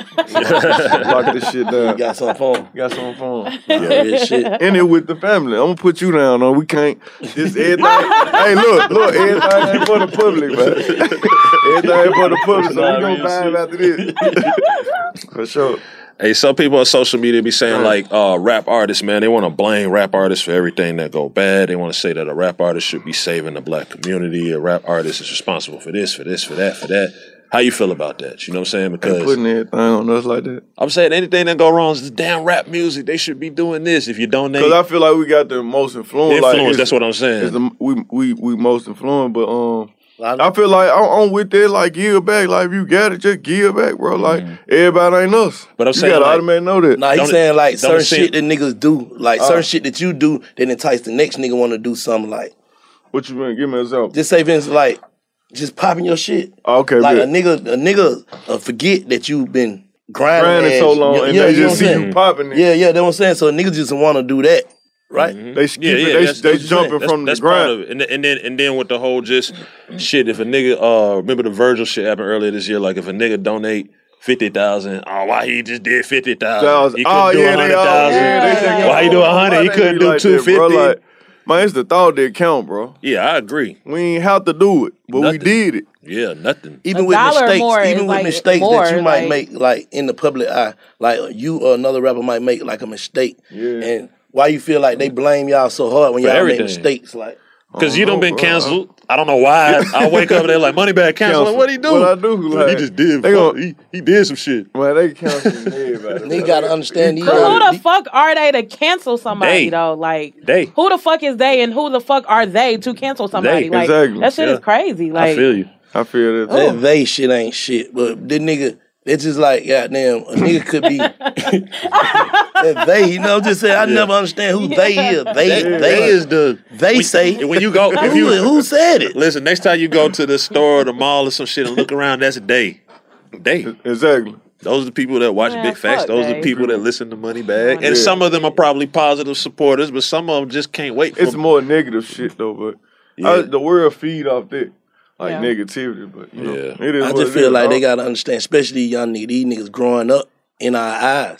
L: Lock this shit down.
G: You got some phone.
L: Got some phone.
G: Yeah, yeah, shit.
L: In it with the family. I'm gonna put you down on. We can't. This everything. Hey, look, look. Everything ain't for the public, man. Everything ain't for the public. So we gonna vibe after this. For sure.
E: Hey, some people on social media be saying like uh, rap artists, man, they want to blame rap artists for everything that go bad. They want to say that a rap artist should be saving the black community. A rap artist is responsible for this, for this, for that, for that. How you feel about that? You know what I'm saying? Because
L: Ain't putting everything on us like that.
E: I'm saying anything that go wrong is the damn rap music. They should be doing this. If you donate,
L: Because I feel like we got the most influence.
E: influence,
L: like,
E: that's what I'm saying.
L: It's the, we we we most influenced, but um. I feel like I'm, I'm with that, like, give back. Like, if you got it, just give back, bro. Like, mm-hmm. everybody ain't us.
E: But I'm
L: you
E: saying,
L: gotta
E: like,
L: automatically know that.
G: Nah, he's
E: Don't
G: saying,
E: it-
G: like,
E: don't
G: certain
E: it seem-
G: shit that niggas do, like,
L: Uh.
G: certain shit that you do that entice the next nigga want to do something like.
L: What you mean? Give me an example.
G: Just say, Vince, like, just popping your shit.
L: Okay,
G: Like,
L: bet.
G: a nigga, a nigga uh, forget that you've been grinding.
L: Grinding
G: ass.
L: so long,
G: Yeah,
L: and
G: yeah,
L: they
G: you know
L: just
G: what I'm
L: see
G: saying?
L: you popping it.
G: Yeah, yeah, that's what I'm saying. So niggas just want to do that, right?
E: Mhm.
L: They skip
E: Yeah,
L: it.
E: yeah,
L: They,
E: that's-
L: they
E: that's what I'm
L: jumping
E: saying. That's-
L: from
E: that's
L: the grind.
E: part of it. And, then- and then and then with the whole just shit, if a nigga uh remember the Virgil shit happened earlier this year, like if a nigga donate fifty thousand, oh why he just did fifty thousand? He couldn't
L: oh,
E: do
L: yeah,
E: a
L: they
E: hundred
L: all-
E: thousand.
L: yeah, they think-
E: Why he do a hundred?
L: Why
E: He
L: they
E: couldn't
L: be
E: do
L: like
E: two
L: that, bro?
E: fifty.
L: Like, man, it's the thought that count, bro.
E: Yeah, I agree.
L: We ain't have to do it, but
E: Nothing.
L: we did it.
E: Yeah, nothing.
G: Even
F: A
G: with
F: dollar
G: mistakes,
F: more
G: even
F: is
G: with
F: like
G: mistakes
F: more,
G: that you might
F: like-
G: make, like in the public eye, like you or another rapper might make like a mistake,
L: Yeah.
G: and why you feel like they blame y'all so hard when
E: For
G: y'all
E: everything.
G: make mistakes, like
E: Because you
L: don't
E: done been
L: know, bro.
E: canceled. I don't know why. I wake up and they're like, Moneybag canceled. Like, what he do?
L: What I do?
E: Like, he
L: Like,
E: just did.
L: they
E: fuck-
L: gonna-
E: he, he did some shit.
L: Man, they canceling everybody.
G: nigga gotta understand these.
F: But who the fuck are they to cancel somebody
E: They.
F: though? Like,
E: They.
F: who the fuck is they, and who the fuck are they to cancel somebody?
E: They.
F: Like,
L: Exactly.
F: that shit
E: Yeah.
F: is crazy. Like,
E: I feel you.
L: I feel that.
G: That they shit ain't shit, but the nigga, it's just like goddamn, a nigga could be. that they, you know, I'm just saying, I never understand who they is. They,
E: They,
G: they,
E: they is the
G: they
E: when,
G: say.
E: when you go if
G: who,
E: you
G: who said it?
E: listen next time you go to the store or the mall or some shit and look around, that's a day. They.
L: Exactly.
E: Those are the people that watch
F: Man,
E: Big Facts.
F: fuck
E: Those are
F: they.
E: the people that listen to Moneybag. And
L: Yeah.
E: some of them are probably positive supporters, but some of them just can't wait for
L: It's more negative shit though, but
E: Yeah.
L: I, the world feed off that, like
F: Yeah.
L: negativity. But you know,
E: Yeah.
L: it is
G: I
L: what
G: just
L: it
G: feel
L: is.
G: like
L: I
G: they
L: don't-
G: gotta understand, especially young niggas, these niggas growing up in our eyes.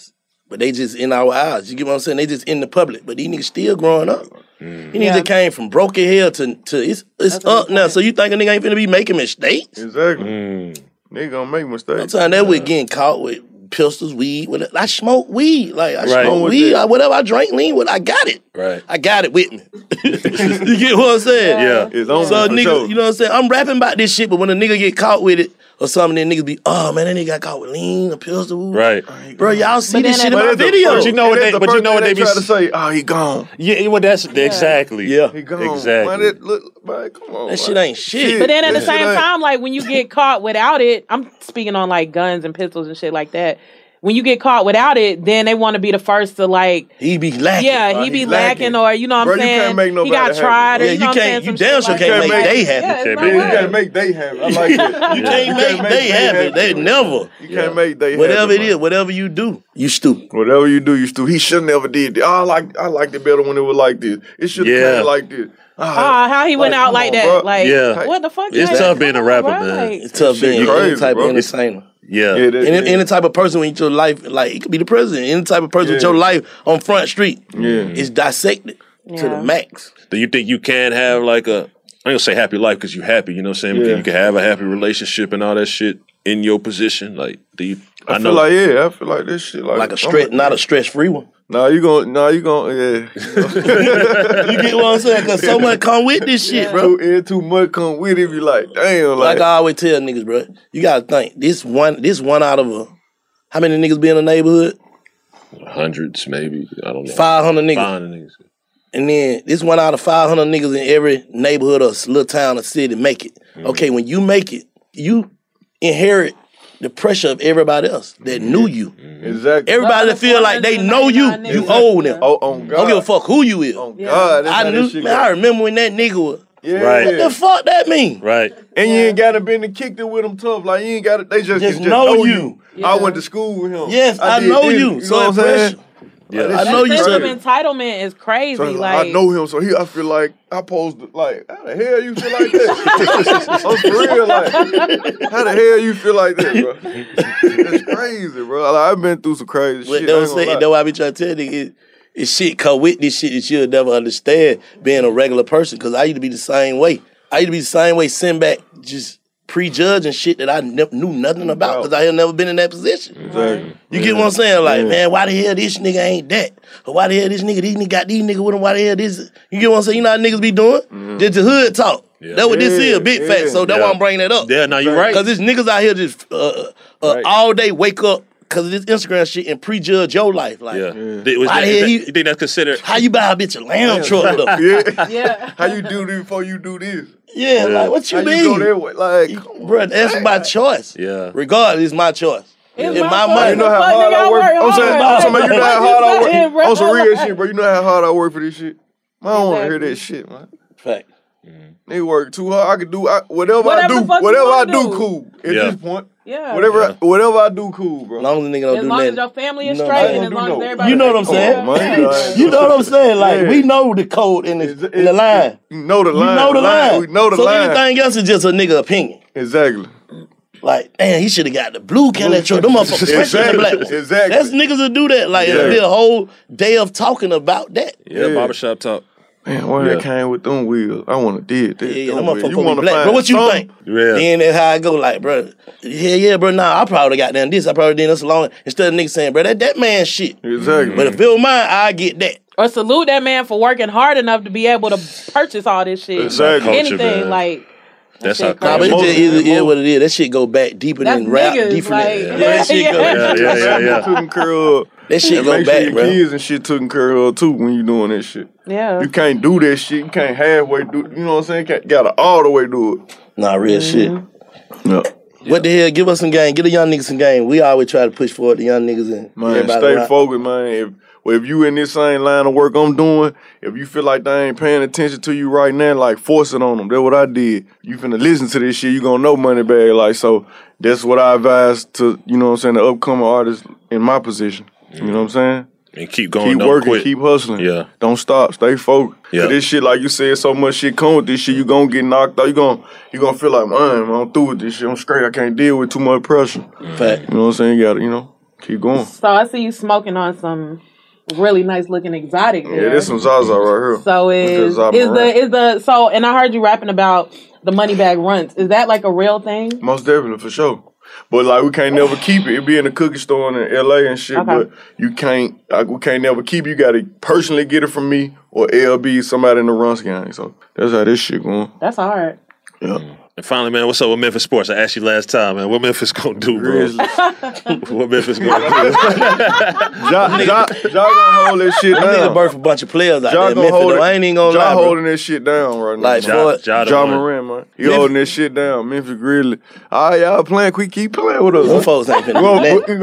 G: but they just in our eyes. You get what I'm saying? They just in the public, but these niggas still growing up.
L: Mm.
G: These niggas that came from broken hell to to it's it's up now. So you think a nigga ain't finna be making mistakes?
L: Exactly.
E: Mm.
L: Nigga gonna make mistakes.
G: Sometimes that we getting caught with pistols, weed. With I smoke weed, like I
E: Right.
G: smoke
E: With
G: weed.
E: that.
G: I, whatever I drink lean with, I got it.
E: Right.
G: I got it with me. You get what I'm saying?
E: Yeah.
L: It's on
G: So
L: for
G: nigga,
L: sure.
G: you know what I'm saying? I'm rapping about this shit, but when a nigga get caught with it or something, then niggas be, oh man, that nigga got caught with lean, a pistol.
E: Right.
G: Bro, y'all see
F: But
G: this
F: then
G: shit in
F: at
G: my
L: the-
G: video.
E: But you know what
L: And
E: they,
L: that's the
E: but you
L: first
E: know what
L: thing
E: they be
L: try to say, oh, he gone.
E: Yeah, well, that's exactly.
G: Yeah.
L: He gone.
E: Exactly.
L: Man, that look, man, come on.
G: That
L: man.
G: shit ain't shit.
F: But then at the
L: That shit
F: same
L: ain't-
F: time, like when you get caught without it, I'm speaking on like guns and pistols and shit like that. When you get caught without it, then they want to be the first to like,
G: He be lacking.
F: yeah,
L: Uh,
F: he be
L: he
F: lacking,
L: lacking.
F: or you know what
L: Bro,
F: I'm
L: you
F: saying?
L: can't make
F: he
L: nobody
F: got
L: happy.
F: tried, or
G: Yeah,
F: you
G: you
F: know what I'm saying?
G: can't- you
F: Some
G: damn
F: shit
G: sure
F: like
G: can't
F: that.
G: make they happy.
F: Yeah, it's
E: Can't
F: no
E: make
L: You
F: way.
L: can't make they happy. I like that.
G: You can't make they happy. They never.
L: You can't make they
G: Whatever
L: happy,
G: it
L: man.
G: is, whatever you do, you stupid.
L: Whatever you do, you stupid. He should never did that. Oh, I like I liked it better when it was like this. It should have
E: Yeah.
L: came like this.
F: Ah, how he went
L: Like,
F: out
L: come
F: like
L: on,
F: that?
L: bro.
F: Like,
E: Yeah.
F: what the fuck?
E: It's
F: Like,
E: tough being a
F: come on,
E: rapper,
F: bro.
E: man.
F: Like,
G: It's tough being
L: crazy,
G: any type
L: bro.
G: of entertainer.
E: Yeah.
L: Yeah, that,
G: Any,
L: yeah.
G: any type of person with your life, like it could be the president, any type of person with
L: Yeah.
G: your life on Front Street,
L: Yeah.
G: is dissected to
F: Yeah.
G: the max.
E: Do you think you can have like a, I ain't gonna say happy life because you're happy, you know what I'm saying?
L: Yeah.
E: You can have a happy relationship and all that shit in your position. Like, do you,
L: I,
E: I,
L: feel
E: know.
L: like yeah, I feel like this shit like
G: Like a stress, not a stress free one.
L: Nah, you gon' nah, you gon' yeah.
G: You get what I'm saying? Because so much come with this shit, bro.
L: Too, yeah, too much come with it. Be like, damn,
G: Like
L: like,
G: I always tell niggas, bro, you gotta think this one, this one out of a, how many niggas be in the neighborhood?
E: Hundreds, maybe. I don't know.
G: Five hundred niggas.
E: five hundred niggas.
G: And then this one out of five hundred niggas in every neighborhood or little town or city make it.
E: Mm-hmm.
G: Okay, when you make it, you inherit the pressure of everybody else that knew you.
L: exactly.
G: Everybody that feel like they know you, you owe them.
L: Oh, on God.
G: Don't give a fuck who you is.
L: On God, that's
G: I
L: how
G: knew,
L: that shit
G: man,
L: go.
G: I remember when that nigga was,
L: Yeah.
E: Right.
G: what the fuck that mean?
E: Right.
L: And you ain't gotta been to kicked it with them tough. Like you ain't gotta. They just,
G: Just
L: just
G: know
L: know,
G: you.
L: you. I went to school with him.
G: Yes, I,
L: did
G: know
L: this,
G: you.
L: You
G: So
L: know what I'm saying?
G: pressure.
E: Yeah.
G: I
F: that
G: know you
F: sense of
G: said
F: entitlement is crazy.
L: So
F: like,
L: I know him, so he. I feel like I posed like, how the hell you feel like that? I'm for real, like, how the hell you feel like that, bro? It's crazy, bro. Like, I've been through some crazy
G: What
L: shit.
G: they
L: I
G: was
L: ain't gonna
G: saying,
L: lie.
G: that's why I be trying to tell niggas, it's shit come with this shit that you'll never understand being a regular person. Cause I used to be the same way. I used to be the same way, sitting back, just prejudging shit that I ne- knew nothing about because I had never been in that position.
L: Exactly.
G: You get what I'm saying? Like,
L: Yeah.
G: man, why the hell this nigga ain't that? Or why the hell this nigga, these nigga got these nigga with him? Why the hell this? You get what I'm saying? You know how niggas be doing? Just the hood talk.
E: Yeah.
G: That's what this
L: Yeah,
G: is, big
L: yeah.
G: facts. So that's
E: Yeah.
G: why I'm bringing that up.
E: Yeah, no, you're right.
G: Because this niggas out here just uh, uh,
E: Right.
G: all day wake up because of this Instagram shit and prejudge your life. Like,
E: Yeah. Th- was
G: Why
E: that-
G: the hell
E: that-
G: he-
E: you think that's considered?
G: how you buy a bitch a lamb truck? though?
L: Yeah.
F: yeah.
L: How you do this before you do this?
G: Yeah, like, what you
L: How
G: mean?
L: you go that way? Like, come on.
G: Bro, that's my choice.
E: Yeah.
G: Regardless, it's my choice.
F: It's
G: In
F: my
G: my
F: fault.
G: money.
L: You know how
F: Fuck,
L: hard
F: nigga,
L: I
F: I
L: work.
F: work
L: I'm saying,
F: hard.
L: I'm saying, you know how hard I
F: What you saying,
L: work.
F: bro?
L: On some real shit, bro. You know how hard I work for this shit. Man, I don't want to hear that shit, man.
G: Fact.
L: They work too hard. I could do I, whatever,
F: Whatever
L: I
F: the
L: do.
F: fuck you
L: Whatever I
F: wanna
L: do,
F: do.
L: cool. At
E: Yeah.
L: this point,
F: Yeah.
L: whatever,
E: Yeah.
L: I, whatever I do, cool, bro.
G: As long as the nigga don't
F: As
G: do
F: long as
G: nothing.
F: your family is
G: You know,
F: straight
G: I
F: and
L: don't
F: as
L: do
F: long as
L: no-
F: everybody.
G: You know what I'm
L: Come
G: saying?
L: on, man. Like,
G: You know what I'm saying? Like,
L: Yeah.
G: we know the code in the,
L: It's-
G: in the line.
L: You know the
G: You
L: line.
G: know the line.
L: We know the
G: so
L: line.
G: anything else is just a nigga opinion.
L: Exactly.
G: Like, damn, he should have got the blue Cadillac truck. Them motherfuckers fresher than the black ones.
L: Exactly.
G: That's niggas that do that. Like, it'll be
L: Exactly.
G: a whole day of talking about that.
E: Yeah,
L: Yeah.
E: barbershop talk.
L: Man, why
E: Yeah.
L: that came with them wheels? I want to did that.
G: Yeah, yeah,
L: them
G: them
L: wheels.
G: motherfuckers
L: You
G: gonna
L: want
G: be
L: to
G: black.
L: find
G: Bro, what you
L: something?
G: think?
E: Yeah.
G: Then that's how I go, like, bro, yeah, yeah, bro, nah, I probably got done this. I probably did this alone. Instead of niggas saying, bro, that that man shit.
L: Exactly.
G: But if it was mine, I get that.
F: Or salute that man for working hard enough to be able to purchase all this shit.
L: Exactly.
F: Anything
E: Culture, man.
F: like.
E: That's
F: shit
E: how
G: Nah, but
F: crazy.
G: it just is,
L: Most-
G: is what it is. That shit go back deeper
F: That's
G: than rap,
F: niggas,
G: deeper
F: like-
G: than
F: Yeah,
G: that shit go.
F: yeah.
E: Yeah, yeah, yeah, yeah.
L: Taking care of.
G: That shit
L: And
G: go
L: make sure
G: back,
L: your
G: bro.
L: kids and shit taken care of too when you doing that shit.
F: Yeah.
L: You can't do that shit. You can't halfway do. You know what I'm saying? Can't, gotta all the way do it.
G: Nah, real shit.
L: Yeah.
G: What the hell? Give us some game. Get the young niggas some game. We always try to push forward the young niggas and
L: Man,
G: everybody
L: stay
G: around.
L: focused, man. If well, if you in this same line of work I'm doing, if you feel like they ain't paying attention to you right now, like force it on them. That's what I did. You finna listen to this shit, you gonna know money bag. Like so, that's what I advise to you know what I'm saying the upcoming artists in my position. You know what I'm saying?
E: And keep going.
L: Keep
E: don't
L: working,
E: quit.
L: keep hustling.
E: Yeah.
L: Don't stop. Stay focused.
E: Yeah.
L: Yeah. This shit, like you said, so much shit come with this shit. You gonna get knocked out. You gonna you gonna feel like, man, I'm through with this shit. I'm straight. I can't deal with too much pressure.
G: Fact.
L: You know what I'm saying? You gotta, you know. Keep going.
F: So I see you smoking on some really nice looking exotic.
L: Yeah,
F: there.
L: there's some Zaza right here.
F: So is
L: Zaza
F: is the
L: Morant.
F: is the so and I heard you rapping about the money bag runts. Is that like a real thing?
L: Most definitely, for sure. But like we can't never keep it. It be in the cookie store in L A and shit.
F: Okay.
L: But you can't. Like we can't never keep it. You got to personally get it from me or L B somebody in the Runs gang. So that's how this shit going.
F: That's hard.
L: Yeah.
E: And finally, man, what's up with Memphis sports? I asked you last time, man. What Memphis gonna do, bro? What Memphis gonna do?
L: Ja, ja, ja gonna hold this shit
G: Them
L: down.
G: niggas birth a bunch of players out
L: Ja
G: there in
L: gonna
G: Memphis,
L: hold
G: though.
L: it-
G: I ain't even gonna
L: Ja
G: lie, bro.
L: holding this shit down right now.
G: Like,
L: Ja,
G: for- Ja the
L: Ja
G: one.
L: Moran, man. He
G: Memphis-
L: holding this shit down. Memphis Grizzlies. All right, y'all playing. We keep playing with us.
G: Them folks ain't finna do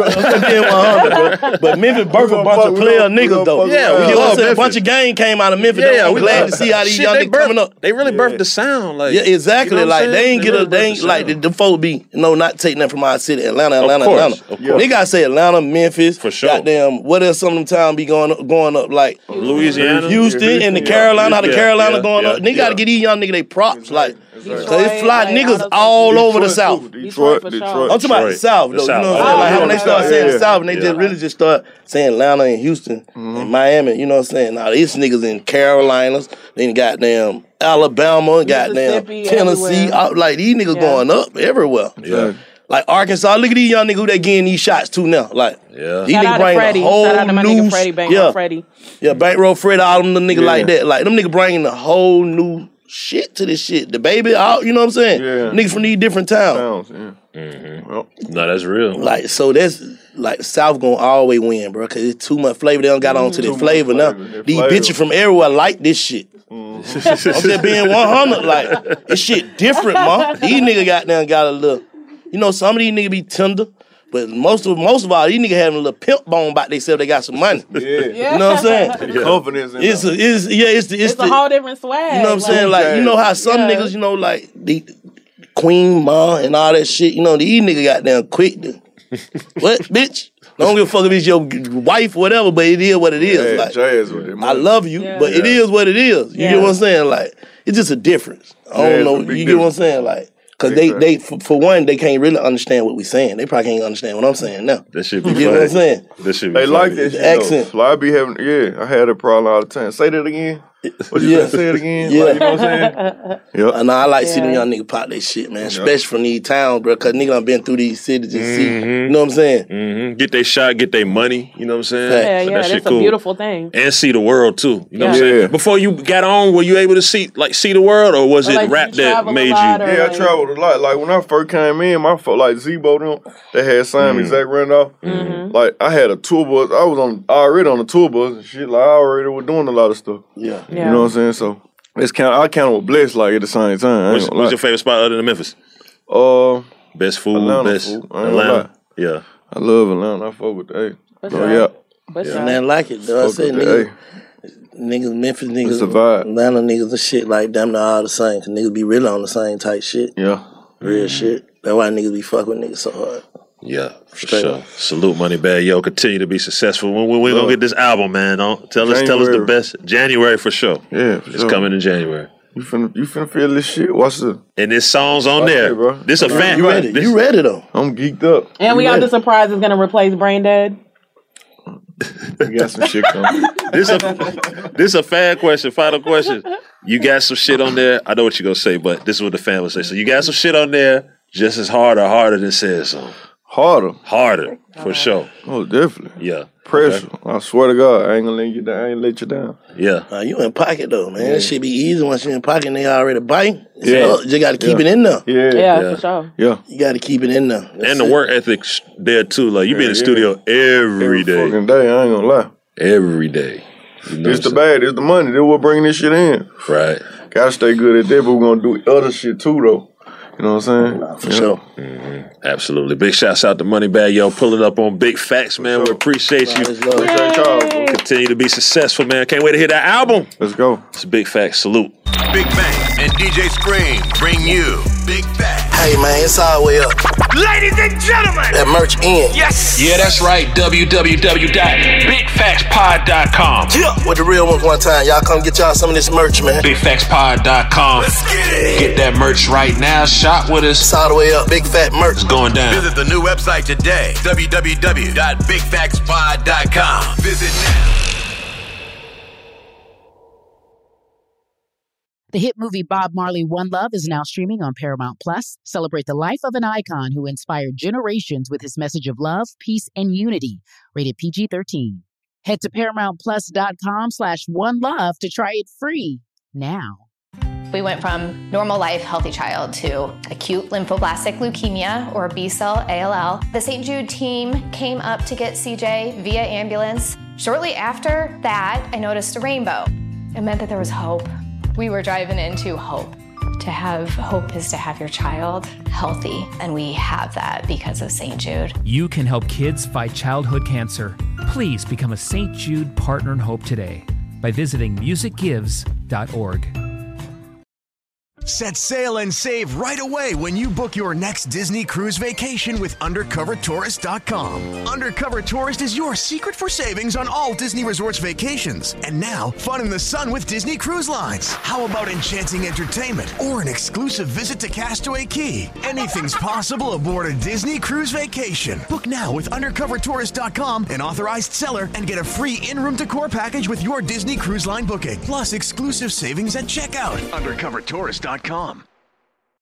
G: that. But, but Memphis birth a bunch of player niggas, though.
E: Yeah, we
G: you know what I'm
E: love
G: saying? A
E: Memphis.
G: bunch of game came out of Memphis.
E: Yeah,
G: though. I'm
E: we
G: glad
E: love-
G: to see how these
E: Shit,
G: young
E: they
G: niggas
E: birth-
G: coming up.
E: They really birthed the sound. Like,
G: Yeah, exactly.
E: you know what
G: like
E: I'm
G: they
E: saying?
G: ain't get
E: really
G: a they ain't
E: birthed the
G: like the,
E: sound.
G: the folks be you know not taking them from our city, Atlanta, Atlanta,
E: course,
G: Atlanta.
E: of course.
G: They gotta say Atlanta, Memphis, for
E: sure.
G: Goddamn, what else some of them towns be going up, going up like
E: Louisiana,
G: Houston, and the
E: Yeah,
G: Carolina, how the
E: yeah,
G: Carolina
E: yeah,
G: going
E: yeah,
G: up. They gotta
E: yeah.
G: get these young niggas they props like. So it's fly
F: like,
G: niggas
F: all
G: all
F: those
G: over the
L: Detroit,
G: South.
L: Detroit,
F: for
L: Detroit.
F: sure.
G: I'm talking about the
E: Detroit.
G: South,
E: The
G: though.
E: South.
G: You know what I'm
E: Oh,
G: saying? Like
L: yeah,
G: when they
L: the
G: start
L: South,
G: saying
L: yeah.
G: the South, and they
E: Yeah.
G: just really just start saying Atlanta and Houston
L: Mm-hmm.
G: and Miami. You know what I'm saying? Now these niggas in Carolinas, then goddamn Alabama, goddamn
F: Mississippi,
G: Tennessee.
F: everywhere.
G: Out, like these niggas
F: Yeah.
G: going up everywhere.
E: Yeah.
G: Like Arkansas, look at these young niggas who they getting these shots to now. Like
E: Yeah.
G: these
F: Shout
G: niggas
F: out to
G: bring
F: Freddie.
G: the whole
F: Shout out to my
G: new
F: nigga Freddie, Bang
G: yeah,
F: Freddie.
G: yeah, Bankroll Freddie, all them niggas
L: Yeah.
G: like that. Like them niggas bringing the whole new shit to this shit. The baby, all, you know what I'm saying?
L: Yeah.
G: Niggas from these different towns.
L: Sounds, yeah.
E: Mm-hmm.
L: Well,
E: No, that's real.
G: Like so, that's like the South gonna always win, bro. Cause it's too much flavor. They don't got on to
L: Too
G: the
L: much
G: flavor now.
L: flavor. That
G: These
L: flavor.
G: bitches from everywhere like this shit. I'm just being one hundred. Like this shit different, man. These niggas got down got a little. You know, some of these niggas be tender, but most of most of all, these niggas having a little pimp bone about themselves. They got some money.
L: yeah.
G: You know what I'm saying?
L: Confidence in
G: It's
L: them.
G: a, it's yeah, it's the it's,
F: It's
G: the
F: a whole different swag.
G: you know what I'm saying? Like you know how some
F: Yeah.
G: niggas, you know, like the Queen Ma and all that shit. You know, these niggas got down quick. To, what, bitch? Don't give a fuck if it's your wife or whatever, but it is what it is.
L: Yeah,
G: like,
L: jazz with it, man.
G: I love you,
F: Yeah.
G: but it
L: Yeah.
G: is what it is. You
F: Yeah.
G: get what I'm saying? Like, it's just a difference. I
L: Yeah,
G: don't
L: it's
G: know.
L: a
G: You
L: big
G: get what I'm saying? Like, cause
L: Big
G: they,
L: time.
G: they for, for one, they can't really understand what we saying. They probably can't understand what I'm saying now.
E: That should be
G: You get what I'm
E: funny.
G: saying?
E: That should be
L: They
E: funny.
L: like that shit,
G: accent.
L: though. Like, I be having, yeah, I had a problem all the time. Say that again. What you
G: Yeah.
L: say? Say it again.
G: Yeah.
L: Like, you know what I'm saying? Yeah.
G: And I like seeing them
F: Yeah.
G: young niggas pop that shit, man. Especially from these towns, bro. Cause nigga done been through these cities and see. You know what I'm saying?
E: Mm-hmm. Get their shot, get their money. You know what I'm saying?
G: Fact.
F: Yeah,
E: So
F: yeah,
E: that shit
F: that's a
E: cool.
F: beautiful thing.
E: And see the world too. You know what I'm
L: Yeah.
E: saying? Before you got on, were you able to see like see the world, or was
F: Or,
E: it
F: like,
E: rap
F: you
E: that
F: travel a
E: made
F: lot,
E: you?
F: or-
L: Yeah, I
F: like-
L: traveled a lot. Like when I first came in, my fo- like Zebo them, they had signed me Zach Randolph.
F: Mm-hmm.
L: Like I had a tour bus. I was on already on the tour bus and shit. Like I already was doing a lot of stuff.
G: Yeah.
F: Yeah.
L: You know what I'm saying? So it's kind. I kind of was blessed. Like at the same time. I
E: What's,
L: ain't gonna
E: what's
L: lie.
E: your favorite spot other than Memphis?
L: Uh,
E: Best food,
L: Atlanta
E: best
L: food. I ain't gonna
E: Atlanta.
L: lie.
E: Yeah.
L: I love Atlanta. I fuck with that.
F: For
L: So
F: sure.
L: yeah,
F: For sure.
G: Man, like it, though. I
L: fuck
G: said
L: with
G: niggas,
L: that.
G: niggas, Memphis
L: It's
G: niggas,
L: a vibe.
G: Atlanta niggas and shit like damn near all the same. Cause niggas be really on the same type shit.
L: Yeah.
G: Real shit. That's why niggas be fucking with niggas so hard.
E: Yeah, for
G: Straight
E: sure.
G: up.
E: Salute, Moneybag. Yo, continue to be successful. When when we gonna
L: Love.
E: get this album, man? Don't tell us, tell us the
L: January.
E: best. January for sure.
L: Yeah, for
E: It's
L: sure.
E: coming in January.
L: You finna, you finna feel this shit. Watch this.
E: And this song's on
L: Watch
E: there.
L: it, bro.
E: This a fan.
G: You ready?
E: This,
G: You ready though?
L: I'm geeked up.
F: And we
G: You
F: got
G: ready?
F: the surprise is gonna replace Brain Dead.
L: We got some shit coming.
E: this a this a fan question. Final question. You got some shit on there. I know what you're gonna say, but this is what the fan would say. So you got some shit on there just as hard or harder than said song.
L: Harder.
E: Harder, for sure.
L: Oh, definitely.
E: Yeah.
L: Pressure. I swear to God, I ain't gonna let you down. I ain't let you down.
E: Yeah.
G: Uh, you in pocket though, man. That shit be easy once you in pocket and they already biting.
L: Yeah.
G: So you gotta keep
L: Yeah.
G: it in there.
L: Yeah.
F: Yeah,
E: Yeah.
F: for sure.
L: Yeah.
G: You gotta keep it in there. That's
E: And the
G: it.
E: work ethic's there too. Like you be in the
L: Yeah,
E: studio every
L: Every
E: day.
L: fucking day. I ain't gonna lie.
E: Every day. You know
L: It's the
E: what I'm
L: bad. It's the money. That's what bringing this shit in.
E: saying? Right.
L: Gotta stay good at that, but we're gonna do other shit too, though. You know what I'm saying?
G: For sure.
E: Absolutely. Big shouts out to Moneybag. Yo, pulling up on Big Facts, man. We appreciate you.
G: Let's love.
L: Appreciate y'all, bro.
E: Continue to be successful, man. Can't wait to hear that album.
L: Let's go.
E: It's a Big Facts. Salute.
D: Big Bang and D J Scream bring you Big Facts.
G: Hey man, it's all the way up.
K: Ladies and gentlemen,
G: That merch in.
K: yes.
I: Yeah, that's right. w w w dot big facts pod dot com.
G: Yeah. With the real ones one time. Y'all come get y'all some of this merch, man.
I: big facts pod dot com.
K: Let's get it.
I: Get that merch right now.
E: Shop with us.
G: It's all the way up. Big Fat Merch.
E: It's going down.
D: Visit the new website today, w w w dot big facts pod dot com. Visit now.
N: The hit movie Bob Marley, One Love is now streaming on Paramount Plus. Celebrate the life of an icon who inspired generations with his message of love, peace, and unity. Rated P G thirteen. Head to paramountplus.com slash one love to try it free now.
H: We went from normal life, healthy child to acute lymphoblastic leukemia, or B-cell A L L. The Saint Jude team came up to get C J via ambulance. Shortly after that, I noticed a rainbow. It meant that there was hope. We were driving into hope. To have hope is to have your child healthy, and we have that because of Saint Jude.
I: You can help kids fight childhood cancer. Please become a Saint Jude Partner in Hope today by visiting music gives dot org.
K: Set sail and save right away when you book your next Disney cruise vacation with undercover tourist dot com. Undercover Tourist is your secret for savings on all Disney Resorts vacations. And now, fun in the sun with Disney Cruise Lines. How about enchanting entertainment or an exclusive visit to Castaway Cay? Anything's possible aboard a Disney cruise vacation. Book now with undercover tourist dot com, an authorized seller, and get a free in-room decor package with your Disney Cruise Line booking. Plus exclusive savings at checkout. undercover tourist dot com.